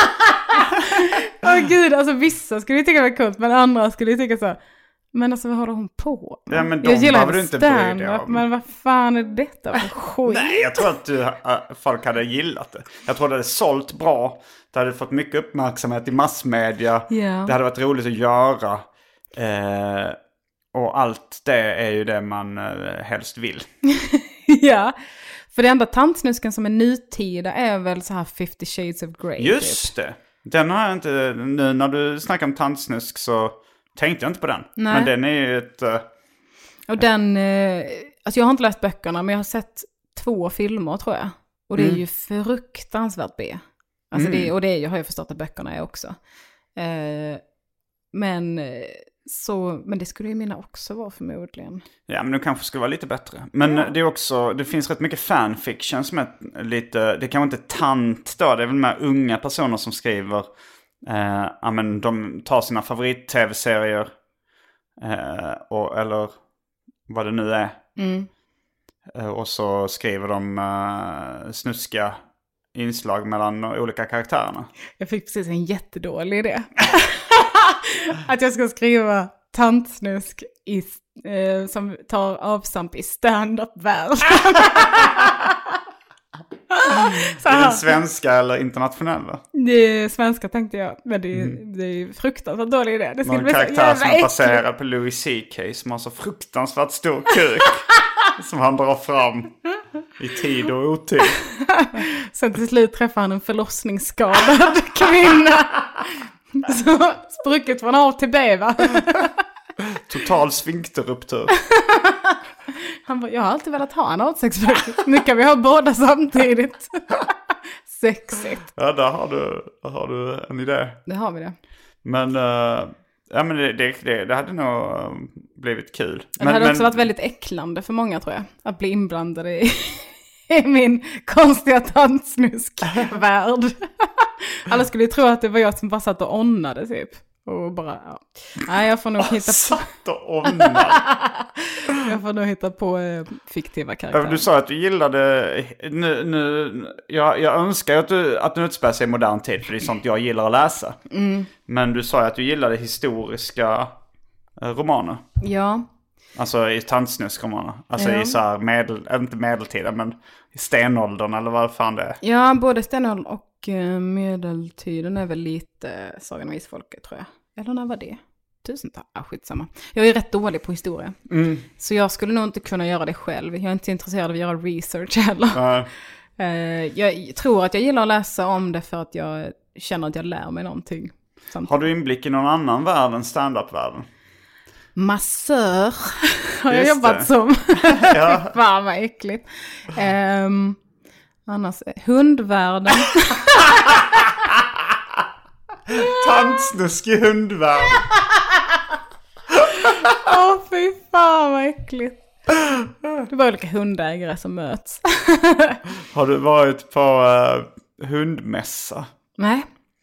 Gud, alltså vissa skulle ju tycka det var coolt, men andra skulle ju tycka så. Men alltså vad håller hon på? Ja, men jag gillar du inte bry dig om. Men vad fan är detta för skit? Nej, jag tror att folk hade gillat det. Jag tror det hade sålt bra. Det hade fått mycket uppmärksamhet i massmedia. Yeah. Det hade varit roligt att göra. Och allt det är ju det man helst vill. Ja, för det enda tantsnusken som är nutida är väl så här 50 Shades of Grey. Just det. Den har jag inte... Nu när du snackar om tantsnusk så tänkte jag inte på den. Nej. Men den är ju ett... Och den... Alltså jag har inte läst böckerna, men jag har sett 2 filmer tror jag. Och det är ju fruktansvärt B. Alltså jag har ju förstått att böckerna är också. Men det skulle ju mina också vara förmodligen. Ja, men det kanske skulle vara lite bättre. Men det är också, det finns rätt mycket fanfiction som är lite, det kanske inte tant då, det är väl med unga personer som skriver, men de tar sina favorit-tv-serier eller vad det nu är. Och så skriver de snuskiga inslag mellan olika karaktärerna. Jag fick precis en jättedålig idé. Att jag ska skriva tantsnusk som tar avstamp i stand-up-världen. Är det svenska eller internationella? Det är svenska tänkte jag. Men det är fruktansvärt dålig idé. Det någon karaktär som är baserad på Louis CK som har så fruktansvärt stor kuk. Som han drar fram i tid och otid. Sen till slut träffar han en förlossningsskadad kvinna. Så sprucket från A till B, va? Total sfinkterruptur. Han bara, jag har alltid velat ha en A6-spruket. Nu kan vi ha båda samtidigt. Sexigt. Ja, där har du en idé. Det har vi det. Men, men det hade nog blivit kul. Det hade också varit väldigt äcklande för många, tror jag. Att bli inblandade i min konstiga tantsnusk-värld. Alla skulle ju tro att det var jag som bara satt och onnade, typ. Och bara, ja. Nej, jag får nog hitta på... Satt och omnade. Jag får nog hitta på fiktiva karaktärer. Du sa att du gillade... Jag önskar att du utspelar sig i modern tid, för det är sånt jag gillar att läsa. Men du sa att du gillade historiska romaner. Ja. Alltså i tantsnuskromaner. Alltså i så här inte medeltiden, men i stenåldern eller vad fan det är. Ja, både stenåldern och medeltiden är väl lite Sagan om Isfolket, tror jag. Eller när var det? 1000-tal? Skitsamma. Jag är rätt dålig på historia. Så jag skulle nog inte kunna göra det själv. Jag är inte intresserad av att göra research heller. Jag tror att jag gillar att läsa om det för att jag känner att jag lär mig någonting. Samtidigt. Har du inblick i någon annan värld än stand-up-världen? Massör har jag jobbat som. Fan vad äckligt. Annars hundvärlden. Tantsnusk i hundvärlden. Fy fan vad äckligt. Det var olika hundägare som möts. Har du varit på hundmässa? Nej.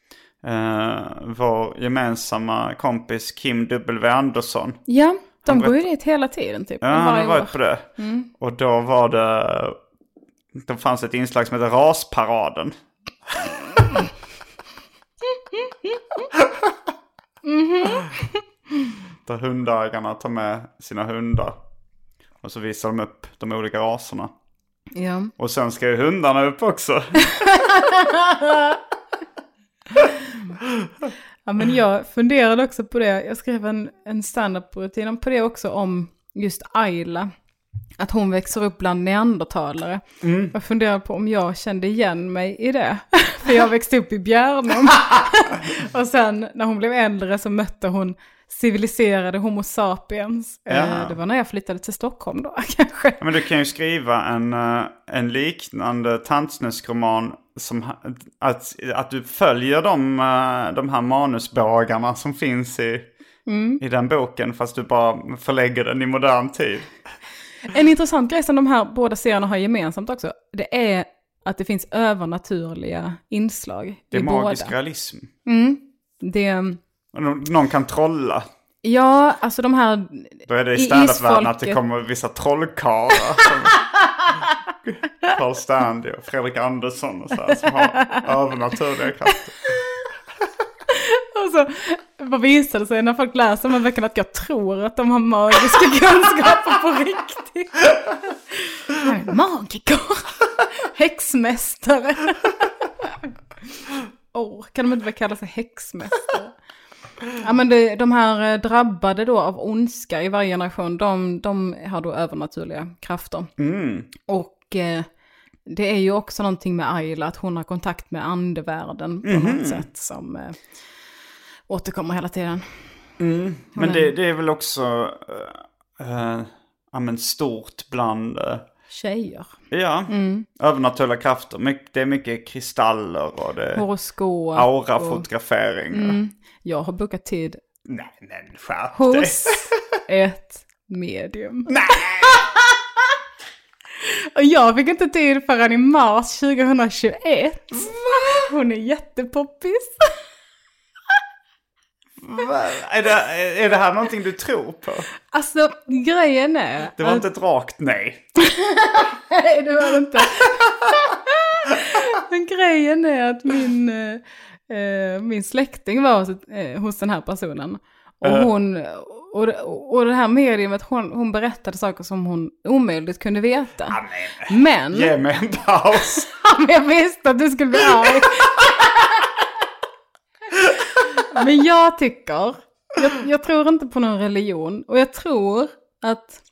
Vår gemensamma kompis Kim W. Andersson. Ja, de går ju dit hela tiden typ. Ja, han har varit på det. Och då var det... Det fanns ett inslag som heter Rasparaden. Där hundägarna tar med sina hundar. Och så visar de upp de olika raserna. Ja. Och sen ska ju hundarna upp också. Ja, men jag funderade också på det. Jag skrev en stand-up-rutin på det också om just Ayla. Att hon växer upp bland neandertalare. Jag funderade på om jag kände igen mig i det. För jag växte upp i Bjärnum. Och sen när hon blev äldre så mötte hon civiliserade Homo sapiens. Det var när jag flyttade till Stockholm då kanske. Men du kan ju skriva en liknande tantsnuskroman som att du följer de här manusbågarna som finns i den boken, fast du bara förlägger den i modern tid. En intressant grej som de här båda serierna har gemensamt också, det är att det finns övernaturliga inslag. Det är i magisk båda. realism. Någon kan trolla. Ja, alltså de här... Då är det i stand-up-världen att det kommer vissa trollkarlar som Carl Stanley och Fredrik Andersson och så här, som har övernaturliga krafter. Och så vad visar det sig när folk läser de här veckan att jag tror att de har magiska kunskaper på riktigt. Magiker. Häxmästare. Kan de inte väl kalla sig häxmästare? Ja, men de här drabbade då av ondska i varje generation, de har då övernaturliga krafter. Och det är ju också någonting med Ayla, att hon har kontakt med andevärlden på något sätt som återkommer hela tiden. Men det är väl också stort bland tjejer. Ja, övernaturliga krafter. Det är mycket kristaller och det horoskop, aurafotografering. Jag har bokat tid. Nej, men skärp dig. Hos ett medium. Nej! Och jag fick inte tid förrän i mars 2021. Hon är jättepoppis. Är det här någonting du tror på? Alltså, grejen är... Det var inte ett rakt nej. Nej, det var det inte. Men grejen är att min släkting var hos den här personen. Och hon... Och det här mediumet, hon berättade saker som hon omöjligt kunde veta. Amen. Men... Ge mig en paus. Jag visste att du skulle bli arg. Men jag tycker... Jag tror inte på någon religion. Och jag tror att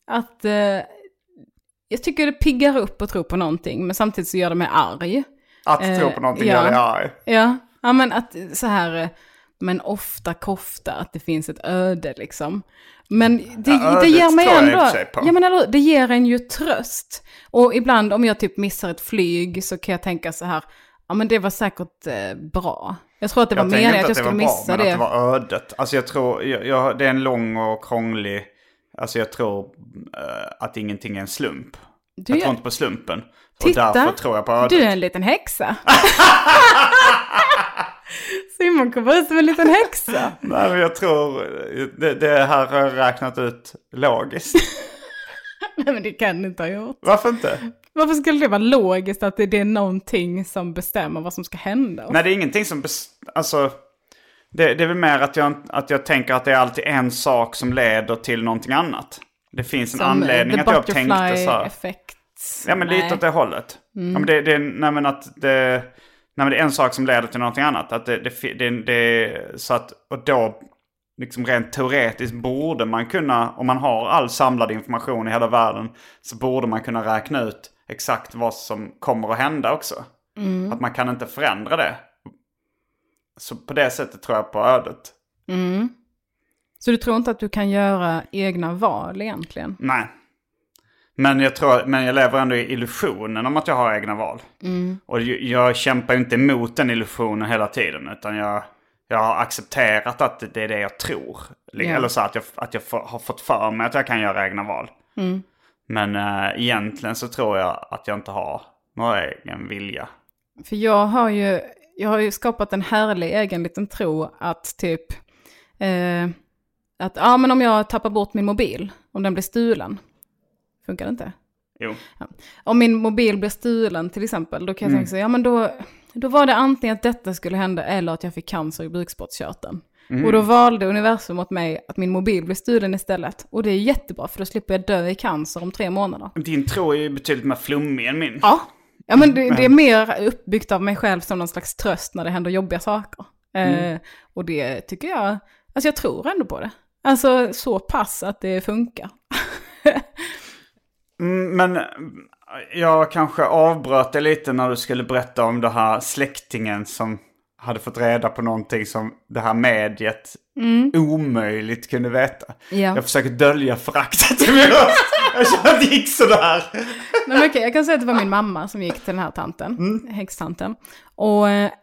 jag tycker det piggar upp att tro på någonting. Men samtidigt så gör det mig arg. Att tro på någonting gör dig arg. Ja, men att så här... Men ofta kofta att det finns ett öde liksom. Men det ger mig ändå... Ja, men eller, det ger en ju tröst. Och ibland om jag typ missar ett flyg så kan jag tänka så här... Ja, men det var säkert bra. Jag tror att det var meningen att jag skulle missa det. Jag tänker inte att det var bra, men att det var ödet. Alltså jag tror... det är en lång och krånglig... Alltså jag tror att ingenting är en slump. Jag tror inte på slumpen. Titta, och därför tror jag på ödet. Du är en liten häxa. Simon kommer ut som en liten häxa. Nej, men jag tror det här har jag räknat ut logiskt. Nej, men det kan du inte ha gjort. Varför inte? Varför skulle det vara logiskt att det är någonting som bestämmer vad som ska hända? Nej, det är ingenting som... Alltså, det är väl mer att jag tänker att det är alltid en sak som leder till någonting annat. Det finns en anledning att jag tänkte så här. Effekt. Ja, men lite åt det hållet. Ja, men det är en sak som leder till någonting annat. Att det så att, och då liksom rent teoretiskt borde man kunna, om man har all samlad information i hela världen, så borde man kunna räkna ut exakt vad som kommer att hända också. Att man kan inte förändra det. Så på det sättet tror jag på ödet. Så du tror inte att du kan göra egna val egentligen? Nej. Men jag lever ändå i illusionen om att jag har egna val. Och jag kämpar inte emot den illusionen hela tiden. Utan jag har accepterat att det är det jag tror. Eller så att jag har fått för mig att jag kan göra egna val. Men egentligen så tror jag att jag inte har någon egen vilja. För jag har ju skapat en härlig egen liten tro att typ... men om jag tappar bort min mobil, om den blir stulen. Funkar det inte? Jo. Ja. Om min mobil blir stulen till exempel, då kan jag tänka så, ja men då var det antingen att detta skulle hända eller att jag fick cancer i bukspottkörteln. Och då valde universum åt mig att min mobil blev stulen istället. Och det är jättebra, för då slipper jag dö i cancer om 3 månader. Din tro är ju betydligt mer flummig än min. Ja men det är mer uppbyggt av mig själv som någon slags tröst när det händer jobbiga saker. Och det tycker jag, alltså jag tror ändå på det. Alltså så pass att det funkar. Men jag kanske avbröt det lite när du skulle berätta om det här släktingen som hade fått reda på någonting som det här mediet omöjligt kunde veta. Ja. Jag försöker dölja föraktet i min röst. Jag känner att det gick sådär. Men okej, jag kan säga att det var min mamma som gick till den här tanten, häxtanten. Och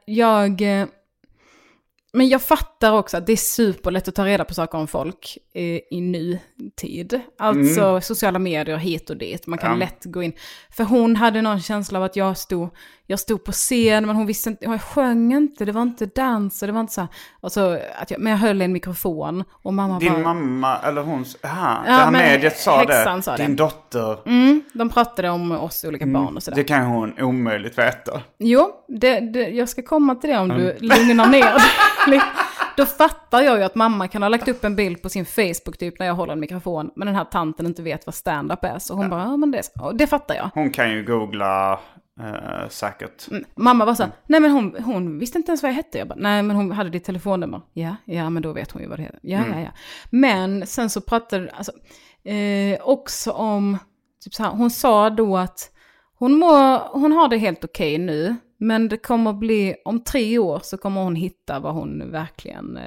men jag fattar också att det är superlätt att ta reda på saker om folk i ny tid. Alltså sociala medier hit och dit. Man kan lätt gå in. För hon hade någon känsla av att jag stod på scen, men hon visste inte, jag sjöng inte, det var inte dans, det var inte så här. Alltså, men jag höll en mikrofon och mamma Din mamma, eller hon, det här mediet sa det. Din dotter. De pratade om oss olika barn och sådär. Det kan hon omöjligt veta. Jo, jag ska komma till det om du lugnar ner. Då fattar jag ju att mamma kan ha lagt upp en bild på sin Facebook typ när jag håller en mikrofon, men den här tanten inte vet vad stand-up är. Så hon bara, men det fattar jag. Hon kan ju googla säkert. Mamma var så här, nej men hon visste inte ens vad jag hette. Jag bara, nej men hon hade ditt telefonnummer. Ja men då vet hon ju vad det heter. Ja. Men sen så pratade alltså, också om, typ så här, hon sa då att hon har det helt okej nu. Men det kommer att bli, om 3 år så kommer hon hitta vad hon verkligen,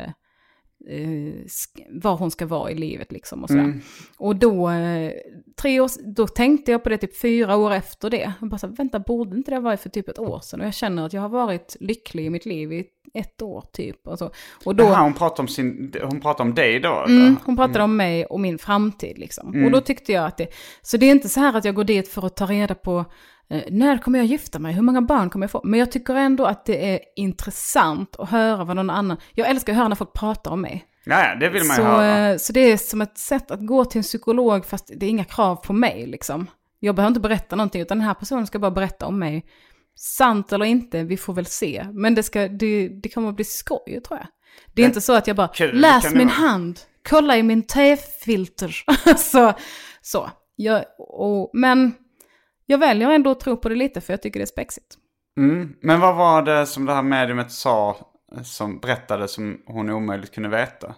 vad hon ska vara i livet liksom och sådär. Och då, 3 år, då tänkte jag på det typ 4 år efter det. Jag bara så här, vänta, borde inte det vara för typ 1 år sedan? Och jag känner att jag har varit lycklig i mitt liv i 1 år typ. Och då, hon pratade om dig då? Hon pratade om mig och min framtid liksom. Och då tyckte jag att så det är inte så här att jag går dit för att ta reda på när kommer jag gifta mig? Hur många barn kommer jag få? Men jag tycker ändå att det är intressant att höra vad någon annan... Jag älskar att höra när folk pratar om mig. Ja, det vill man ju höra. Så det är som ett sätt att gå till en psykolog fast det är inga krav på mig liksom. Jag behöver inte berätta någonting utan den här personen ska bara berätta om mig. Sant eller inte, vi får väl se. Men det kommer att bli skoj, tror jag. Det är inte så att jag bara, läs min hand, kolla i min tefilter. så. Men... Jag väljer ändå att tro på det lite för jag tycker det är spexigt. Men vad var det som det här mediumet sa som berättade som hon omöjligt kunde veta?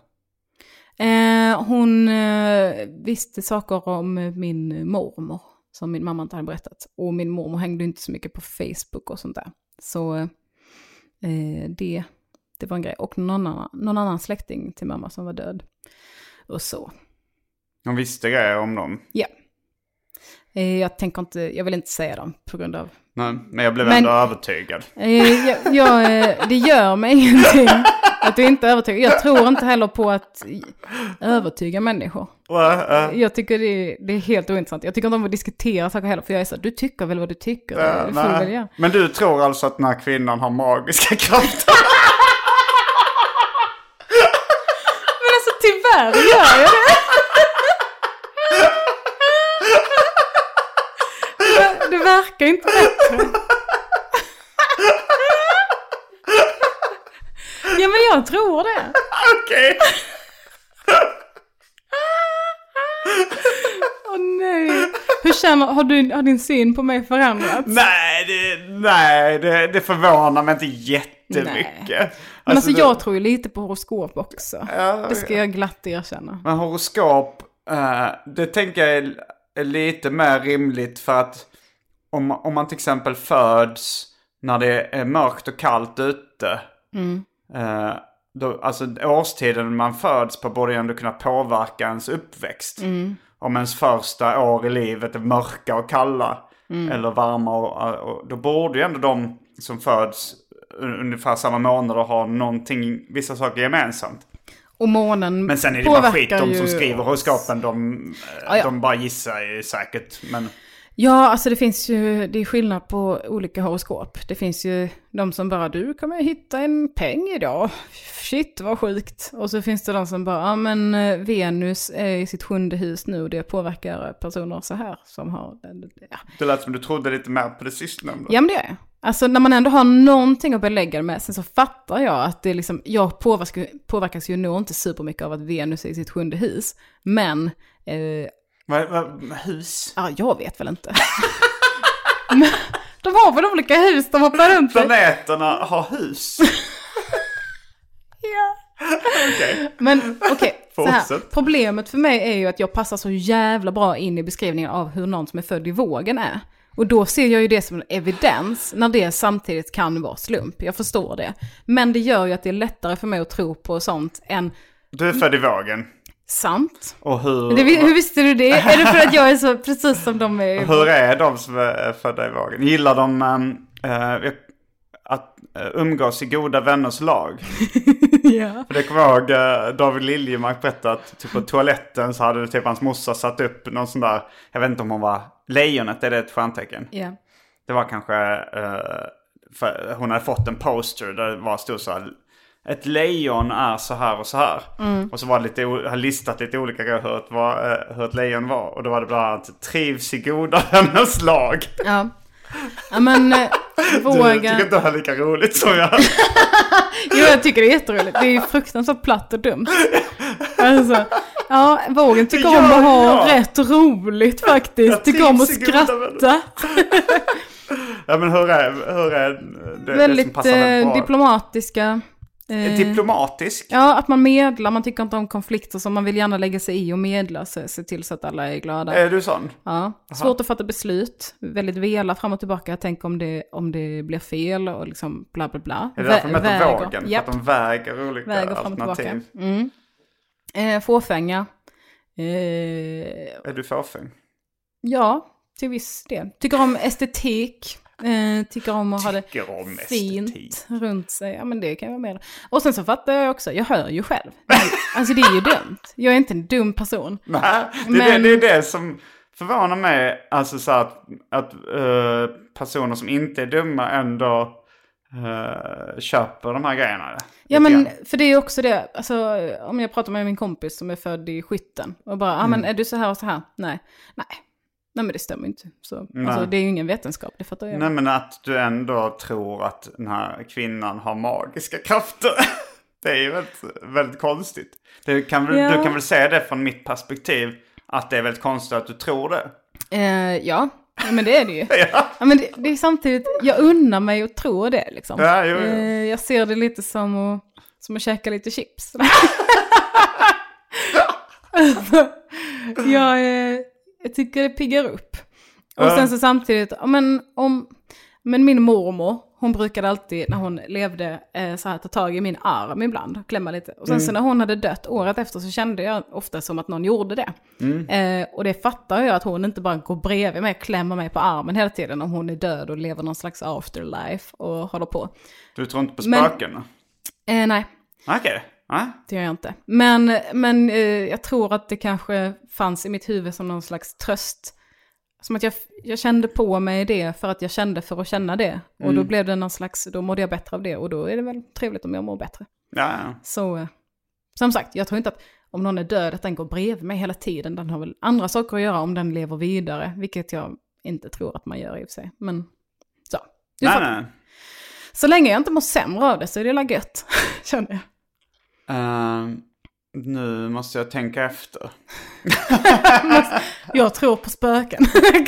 Hon visste saker om min mormor som min mamma inte hade berättat. Och min mormor hängde inte så mycket på Facebook och sånt där. Så det var en grej. Och någon annan släkting till mamma som var död. Och så. Hon visste grejer om dem? Ja. Jag vill inte säga dem på grund av... Nej, men jag blev ändå övertygad. Det gör mig ingenting att du inte är övertygad. Jag tror inte heller på att övertyga människor. Jag tycker det är helt ointressant. Jag tycker inte om att diskutera saker heller. För jag är så, du tycker väl vad du tycker. Men du tror alltså att den här kvinnan har magiska krafter? Tyvärr gör jag det. Det verkar inte bättre. Ja, men jag tror det. Okej. Åh nej. Hur känner, har din syn på mig förändrats? Nej, det förvånar mig inte jättemycket. Nej. Men alltså jag tror ju lite på horoskop också. Ja, det ska jag glatt erkänna. Men horoskop, det tänker jag är lite mer rimligt för att om man till exempel föds när det är mörkt och kallt ute. Då, alltså årstiden man föds på borde ändå kunna påverka ens uppväxt. Om ens första år i livet är mörka och kalla eller varma och då borde ju ändå de som föds ungefär samma månader ha vissa saker gemensamt. Och månen. Men sen är det bara skit, de som skriver horoskopen, de bara gissar ju säkert. Men... Ja, alltså det är skillnad på olika horoskop. Det finns ju de som bara, du kommer hitta en peng idag. Shit, vad sjukt. Och så finns det de som bara, ja men Venus är i sitt 7:e hus nu och det påverkar personer så här som har... Ja. Det lät som du trodde lite mer på det sistnämnda. Ja, men det är. Alltså när man ändå har någonting att belägga med, sen så fattar jag att det är liksom, jag påverkas ju nog inte supermycket av att Venus är i sitt 7:e hus. Men... hus? Ja, jag vet väl inte. Men de har väl olika hus, de hoppar runt. Planeterna har hus. Ja. Okay. Men okej, så här, problemet för mig är ju att jag passar så jävla bra in i beskrivningen av hur någon som är född i vågen är. Och då ser jag ju det som en evidens när det samtidigt kan vara slump. Jag förstår det. Men det gör ju att det är lättare för mig att tro på sånt än... Du är född i vågen. Sant. Och hur visste du det? Är det för att jag är så precis som de är? Hur är de som är födda i vågen? Gillar de att umgås i goda vänners lag? Ja. För det kommer jag ihåg David Liljemark berättade att typ på toaletten så hade typ hans morsa satt upp någon sån där, jag vet inte om hon var lejonet, är det ett stjärntecken? Ja. Yeah. Det var kanske för hon hade fått en poster där det var stod så här: ett lejon är så här och så här. Och så var det har listat lite olika grejer hur ett lejon var. Och då var det bland annat trivs i goda vänners lag. Ja. Ja, men våga... Du tycker inte det är lika roligt som jag. Jo, jag tycker det är jätteroligt. Det är ju fruktansvärt platt och dumt. Alltså, ja, vågen tycker om att ha rätt roligt faktiskt. Tycker om att skratta. Ja, men hur är det? Väldigt det som passar diplomatiska. Diplomatisk? Ja, att man medlar. Man tycker inte om konflikter som man vill gärna lägga sig i och medla. Se till så att alla är glada. Är du sån? Ja. Aha. Svårt att fatta beslut. Väldigt vela fram och tillbaka. Tänk om det blir fel och liksom bla bla bla. Är det därför de heter vågen? För att de väger olika alternativ? Fåfänga. Är du fåfäng? Ja, till viss del. Tycker om estetik. Tycker om att ha det fint runt sig. Ja, men det kan jag vara med. Och sen så fattar jag också, jag hör ju själv. Alltså det är ju dumt. Jag är inte en dum person. Nej, det är det som förvånar mig. Alltså så att personer som inte är dumma ändå köper de här grejerna. Ja, men för det är också det. Alltså om jag pratar med min kompis som är född i skytten. Och bara, men är du så här och så här? Nej, men det stämmer inte. Så, alltså, det är ju ingen vetenskap, det fattar jag. Nej, men att du ändå tror att den här kvinnan har magiska krafter. Det är ju väldigt, väldigt konstigt. Du kan väl säga det från mitt perspektiv, att det är väldigt konstigt att du tror det. Ja, men det är det ju. Ja, men det är samtidigt, jag unnar mig att tro det liksom. Ja, jo. Jag ser det lite som att käka lite chips. Jag tycker det piggar upp. Och sen så samtidigt, men min mormor, hon brukade alltid när hon levde så här ta tag i min arm ibland, klämma lite. Och sen så när hon hade dött året efter så kände jag ofta som att någon gjorde det. Och det fattar jag att hon inte bara går bredvid mig och klämmer mig på armen hela tiden om hon är död och lever någon slags afterlife och håller på. Du tror inte på spöken? Nej. Okej. Det gör jag inte. Men jag tror att det kanske fanns i mitt huvud som någon slags tröst. Som att jag kände på mig det för att jag kände för att känna det. Och då blev det någon slags, då mådde jag bättre av det. Och då är det väl trevligt om jag mår bättre. Ja. Så som sagt, jag tror inte att om någon är död, att den går bredvid mig hela tiden. Den har väl andra saker att göra om den lever vidare, vilket jag inte tror att man gör i och för sig. Men så. Nej. Så länge jag inte mår sämre av det så är det la gött, känner jag. Nu måste jag tänka efter. Jag tror på spöken.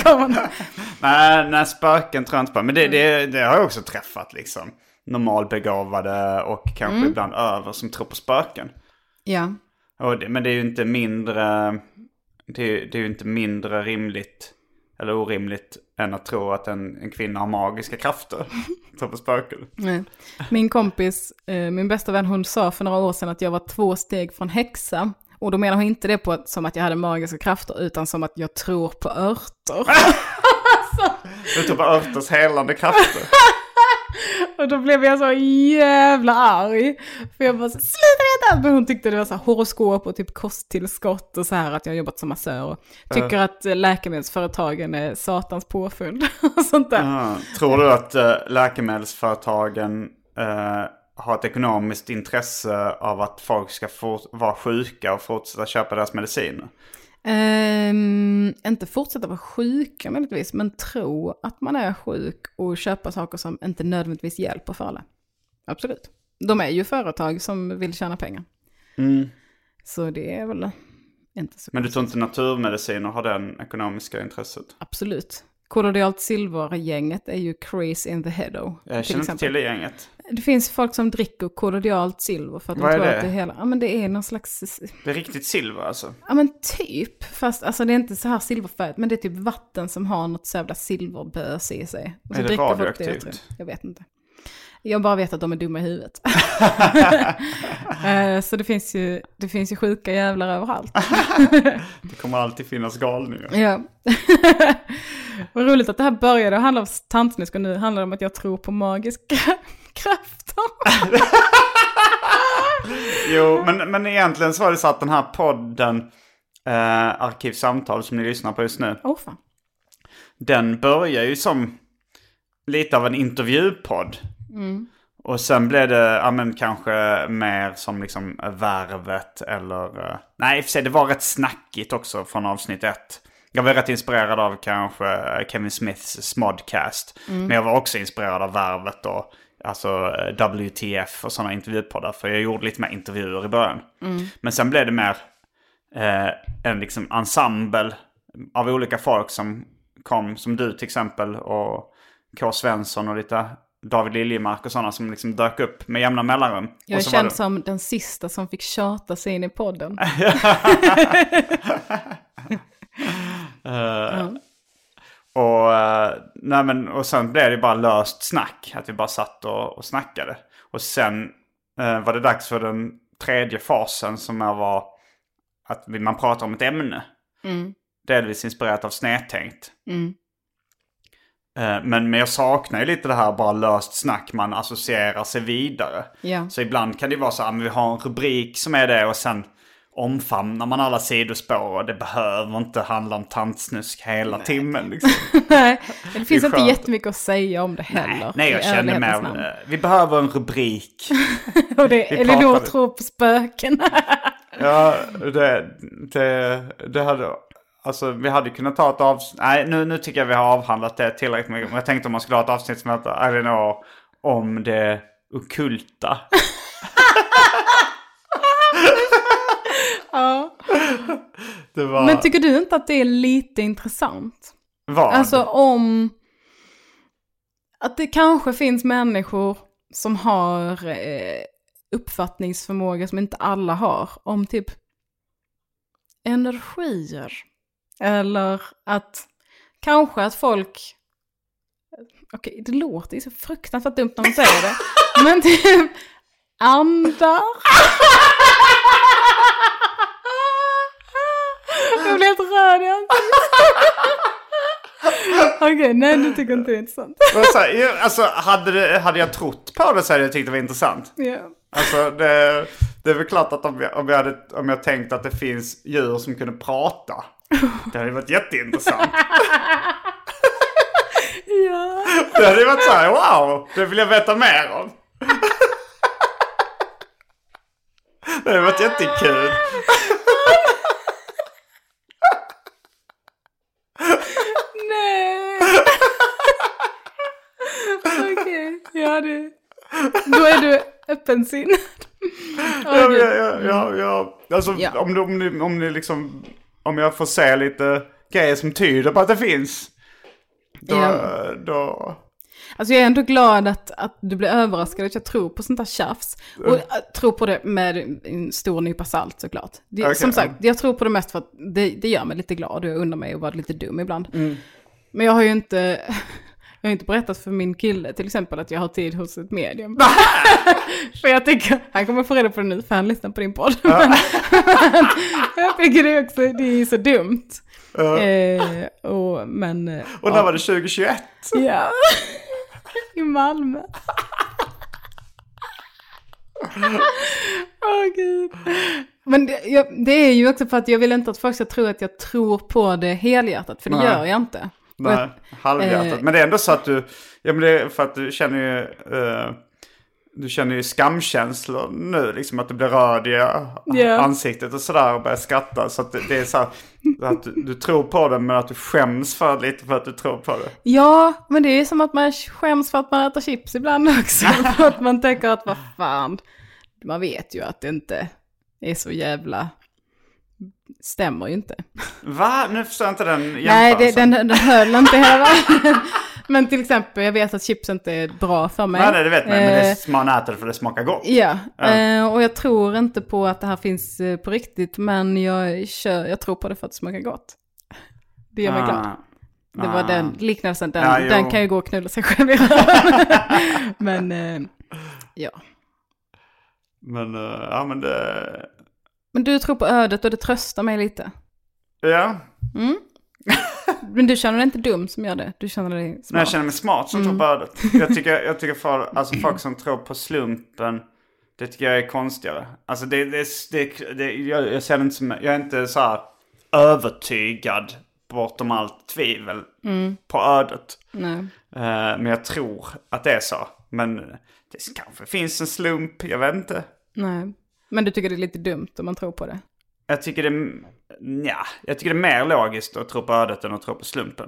Nej, spöken tror jag inte på. Men det har jag också träffat liksom. Normalbegåvade och kanske ibland över som tror på spöken. Ja. Men det är ju inte mindre... Det är ju inte mindre rimligt eller orimligt än att tro att en kvinna har magiska krafter. Tror på spöken. Nej. Min kompis, min bästa vän, hon sa för några år sedan att jag var 2 steg från häxa. Och då menar hon inte det som att jag hade magiska krafter, utan som att jag tror på örter. Du tror på örters helande krafter. Och då blev jag så jävla arg. För jag bara så, sluta veta! Men hon tyckte det var så här horoskop och typ kosttillskott och så här, att jag har jobbat som massör. Och tycker att läkemedelsföretagen är satans påfund och sånt där. Tror du att läkemedelsföretagen har ett ekonomiskt intresse av att folk ska vara sjuka och fortsätta köpa deras mediciner? Inte fortsätta vara sjuka möjligtvis, men tro att man är sjuk och köpa saker som inte nödvändigtvis hjälper för alla. Absolut. De är ju företag som vill tjäna pengar. Så det är väl inte så. Men du tror inte naturmediciner har den ekonomiska intresset? Absolut. Kollodialt silver-gänget är ju crazy in the head. Jag känner inte till det gänget. Det finns folk som dricker kollodialt silver för att de tror att det är hela... Ja, men det är någon slags... Det är riktigt silver alltså? Ja, men typ. Fast alltså, det är inte så här silverfärgat, men det är typ vatten som har något så jävla silverbös i sig. Och så är det radioaktivt? Jag vet inte. Jag bara vet att de är dumma i huvudet. Så det finns ju sjuka jävlar överallt. Det kommer alltid finnas galningar. Ja. Vad roligt att det här började handla om tantsnusk och nu handlar det om att jag tror på magiska krafter. Jo, men egentligen så var det så att den här podden Arkivsamtal som ni lyssnar på just nu. Fan. Den börjar ju som lite av en intervjupodd. Och sen blev det kanske mer som liksom Värvet eller... Nej, i och för sig det var rätt snackigt också från avsnitt 1. Jag var rätt inspirerad av kanske Kevin Smiths Smodcast. Men jag var också inspirerad av Värvet och alltså WTF och sådana intervjupoddar. För jag gjorde lite mer intervjuer i början. Men sen blev det mer en liksom ensemble av olika folk som kom, som du till exempel och K. Svensson och lite David Liljemark och sådana som liksom dök upp med jämna mellanrum. Jag är känd som den sista som fick tjata sig in i podden. Och sen blev det bara löst snack. Att vi bara satt och snackade. Och sen var det dags för den tredje fasen som var att man pratar om ett ämne. Delvis inspirerat av Snedtänkt. Men jag saknar ju lite det här bara löst snack. Man associerar sig vidare. Ja. Så ibland kan det vara så att vi har en rubrik som är det och sen omfamnar man alla sidospår och det behöver inte handla om tantsnusk hela timmen. Liksom. Nej, det finns inte jättemycket att säga om det heller. Nej, jag känner med vi behöver en rubrik. Och det är Elinor tror på spöken. Ja, det hade... Alltså vi hade kunnat ta ett avsnitt... Nej, nu tycker jag vi har avhandlat det tillräckligt mycket. Jag tänkte om man skulle ha ett avsnitt som heter Elinor om det ockulta. Ja. Men tycker du inte att det är lite intressant? Vad? Alltså om... Att det kanske finns människor som har uppfattningsförmåga som inte alla har. Om typ energier. Eller att kanske att folk... Okej, det låter ju så fruktansvärt dumt när man säger det. Men typ andar... Jag blev helt röd i ansiktet. Okej, nej, du tycker inte det är intressant. Alltså, hade jag trott på det så hade jag tyckt det var intressant. Ja. Alltså, det är väl klart att om jag tänkt att det finns djur som kunde prata. Det hade varit jätteintressant. Ja. Det hade varit så här, wow, det vill jag veta mer om. Det har varit jättekul. Nej. Okej, ja det. Då är du öppensinnad. Ja. Alltså om ni liksom, om jag får se lite grejer som tyder på att det finns. Då... Alltså jag är ändå glad att du blir överraskad att jag tror på sånt här tjafs. Och tror på det med en stor nypa salt såklart. Som sagt, jag tror på det mest för att det gör mig lite glad och jag undrar mig att vara lite dum ibland. Men jag har ju inte berättat för min kille till exempel att jag har tid hos ett medium. För jag tycker, han kommer få reda på det nu för han lyssnar på din podd. Men jag tycker det också, det är så dumt. Och när var det 2021? Ja, i Malmö. Gud. Men det är ju också för att jag vill inte att folk ska tro att jag tror på det helhjärtat, för det gör jag inte. Nej, halvhjärtat. Men det är ändå så att du, men det är för att du känner ju du känner ju skamkänslor nu, liksom att du blir röd i ansiktet och sådär och börjar skratta. Så att det är så här, att du tror på det men att du skäms för lite för att du tror på det. Ja, men det är som att man skäms för att man äter chips ibland också. För att man tänker att vad fan, man vet ju att det inte är så jävla, stämmer ju inte. Va? Nu förstår jag inte den jämförelsen. Nej, den höll inte hela vägen. Men till exempel, jag vet att chips inte är bra för mig. Nej, det vet man, men man äter det för det smakar gott. Ja, och jag tror inte på att det här finns på riktigt, men jag tror på det för att det smakar gott. Det gör mig glad. Det var den liknelsen, den kan ju gå och knulla sig själv i röven. Men, ja. Men det... Men du tror på ödet och det tröstar mig lite. Ja. Men du känner dig inte dum som gör det? Du känner dig smart? Nej, jag känner mig smart som tror på ödet. Jag tycker folk som tror på slumpen, det tycker jag är konstigare. Alltså jag ser det inte som, jag är inte så här övertygad bortom allt tvivel på ödet. Nej. Men jag tror att det är så. Men det kanske finns en slump, jag vet inte. Nej. Men du tycker det är lite dumt om man tror på det? Jag tycker det är mer logiskt att tro på ödet än att tro på slumpen.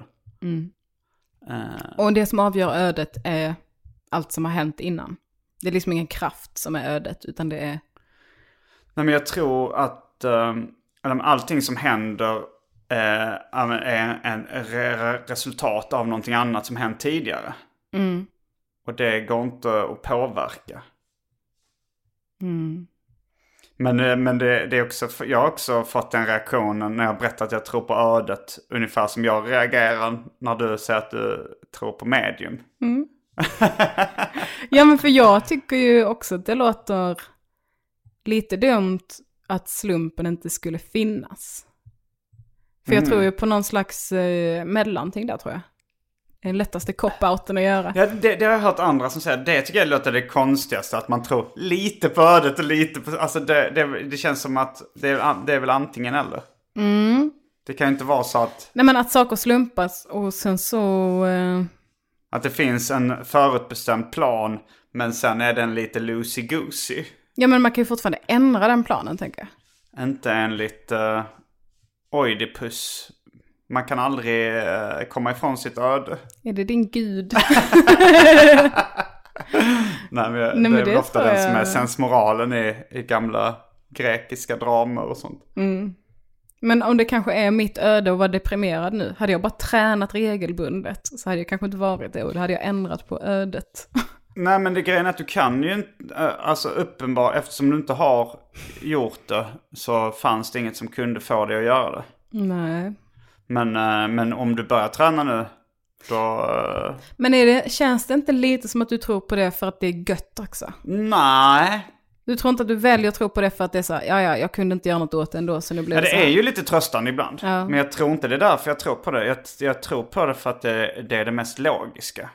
Och det som avgör ödet är allt som har hänt innan. Det är liksom ingen kraft som är ödet, utan det är... Nej, men jag tror att allting som händer är en resultat av någonting annat som hänt tidigare. Och det går inte att påverka. Men det är också, jag har också fått den reaktionen när jag berättat att jag tror på ödet, ungefär som jag reagerar när du säger att du tror på medium. Ja, men för jag tycker ju också att det låter lite dumt att slumpen inte skulle finnas. För jag tror ju på någon slags mellanting där, tror jag. Den lättaste cop-outen att göra. Ja, det har jag hört andra som säger. Det tycker jag låter det konstigaste. Att man tror lite på ödet och lite på... Alltså det känns som att det är väl antingen eller. Det kan inte vara så att... Nej, men att saker slumpas och sen så... Att det finns en förutbestämd plan, men sen är den lite loosey-goosey. Ja, men man kan ju fortfarande ändra den planen, tänker jag. Inte enligt Oidipus. Man kan aldrig komma ifrån sitt öde. Är det din gud? Nej, men det är väl ofta den som är sensmoralen i gamla grekiska dramer och sånt. Men om det kanske är mitt öde och var deprimerad nu, hade jag bara tränat regelbundet så hade jag kanske inte varit det, och då hade jag ändrat på ödet. Nej, men det grejen är att du kan ju inte, alltså uppenbart, eftersom du inte har gjort det så fanns det inget som kunde få dig att göra det. Nej. Men om du börjar träna nu, då... Men känns det inte lite som att du tror på det för att det är gött också? Nej. Du tror inte att du väljer att tro på det för att det är så här, jag kunde inte göra något åt det ändå, så nu blev det så här. Det är ju lite tröstande ibland. Ja. Men jag tror inte det är därför jag tror på det. Jag tror på det för att det är det mest logiska.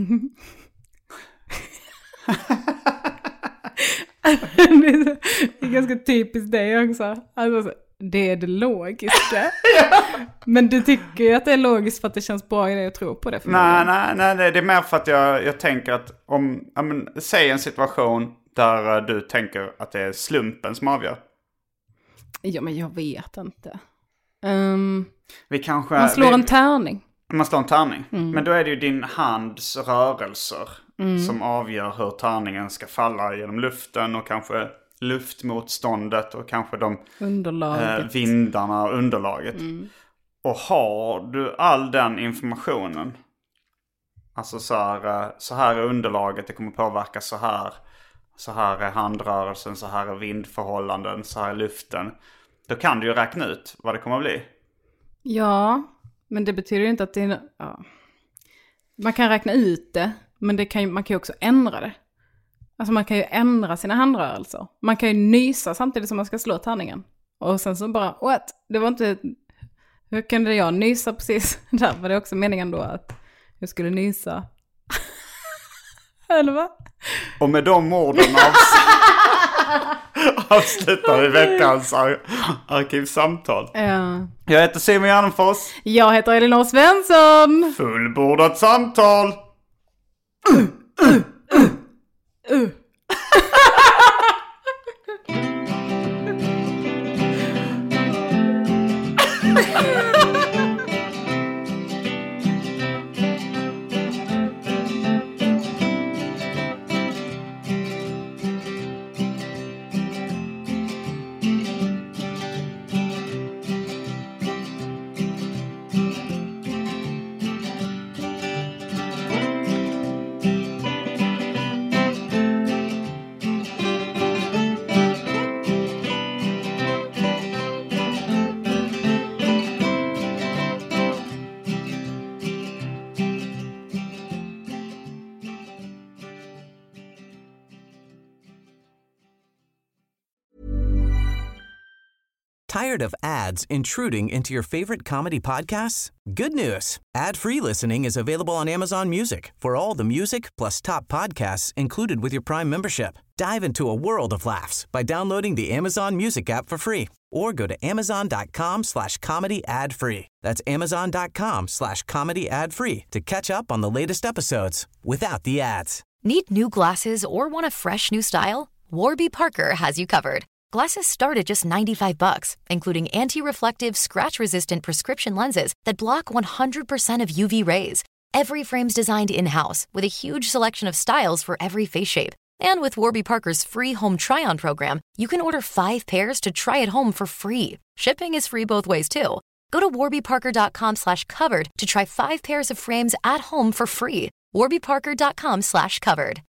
Det är ganska typiskt dig också. Alltså, det är det logiska. Men du tycker ju att det är logiskt för att det känns bra i det att tro på det. Nej, det är mer för att jag tänker att säg en situation Där du tänker att det är slumpen som avgör? Ja, men jag vet inte. Man slår en tärning. Man slår en tärning. Men då är det ju din hands rörelser som avgör hur tärningen ska falla genom luften och kanske luftmotståndet och kanske de vindarna och underlaget. Och har du all den informationen, alltså så här är underlaget, det kommer påverka så här är handrörelsen, så här är vindförhållanden, så här är luften, då kan du ju räkna ut vad det kommer att bli. Ja, men det betyder ju inte att det är... Ja. Man kan räkna ut det, men man kan ju också ändra det. Alltså man kan ju ändra sina handrörelser. Man kan ju nysa samtidigt som man ska slå tärningen. Och sen så bara, what? Det var inte... Hur kunde jag nysa precis? Där var det också meningen då att jag skulle nysa. Eller vad? Och med de orden avslutar vi veckans arkivsamtal. Ja. Jag heter Simon Gärdenfors. Jag heter Elinor Svensson. Fullbordat samtal. Tired of ads intruding into your favorite comedy podcasts? Good news. Ad-free listening is available on Amazon Music for all the music plus top podcasts included with your Prime membership. Dive into a world of laughs by downloading the Amazon Music app for free or go to amazon.com/comedy ad-free. That's amazon.com/comedy ad-free to catch up on the latest episodes without the ads. Need new glasses or want a fresh new style? Warby Parker has you covered. Glasses start at just $95, including anti-reflective, scratch-resistant prescription lenses that block 100% of UV rays. Every frame's designed in-house with a huge selection of styles for every face shape. And with Warby Parker's free home try-on program, you can order 5 pairs to try at home for free. Shipping is free both ways, too. Go to warbyparker.com/covered to try 5 pairs of frames at home for free. warbyparker.com/covered.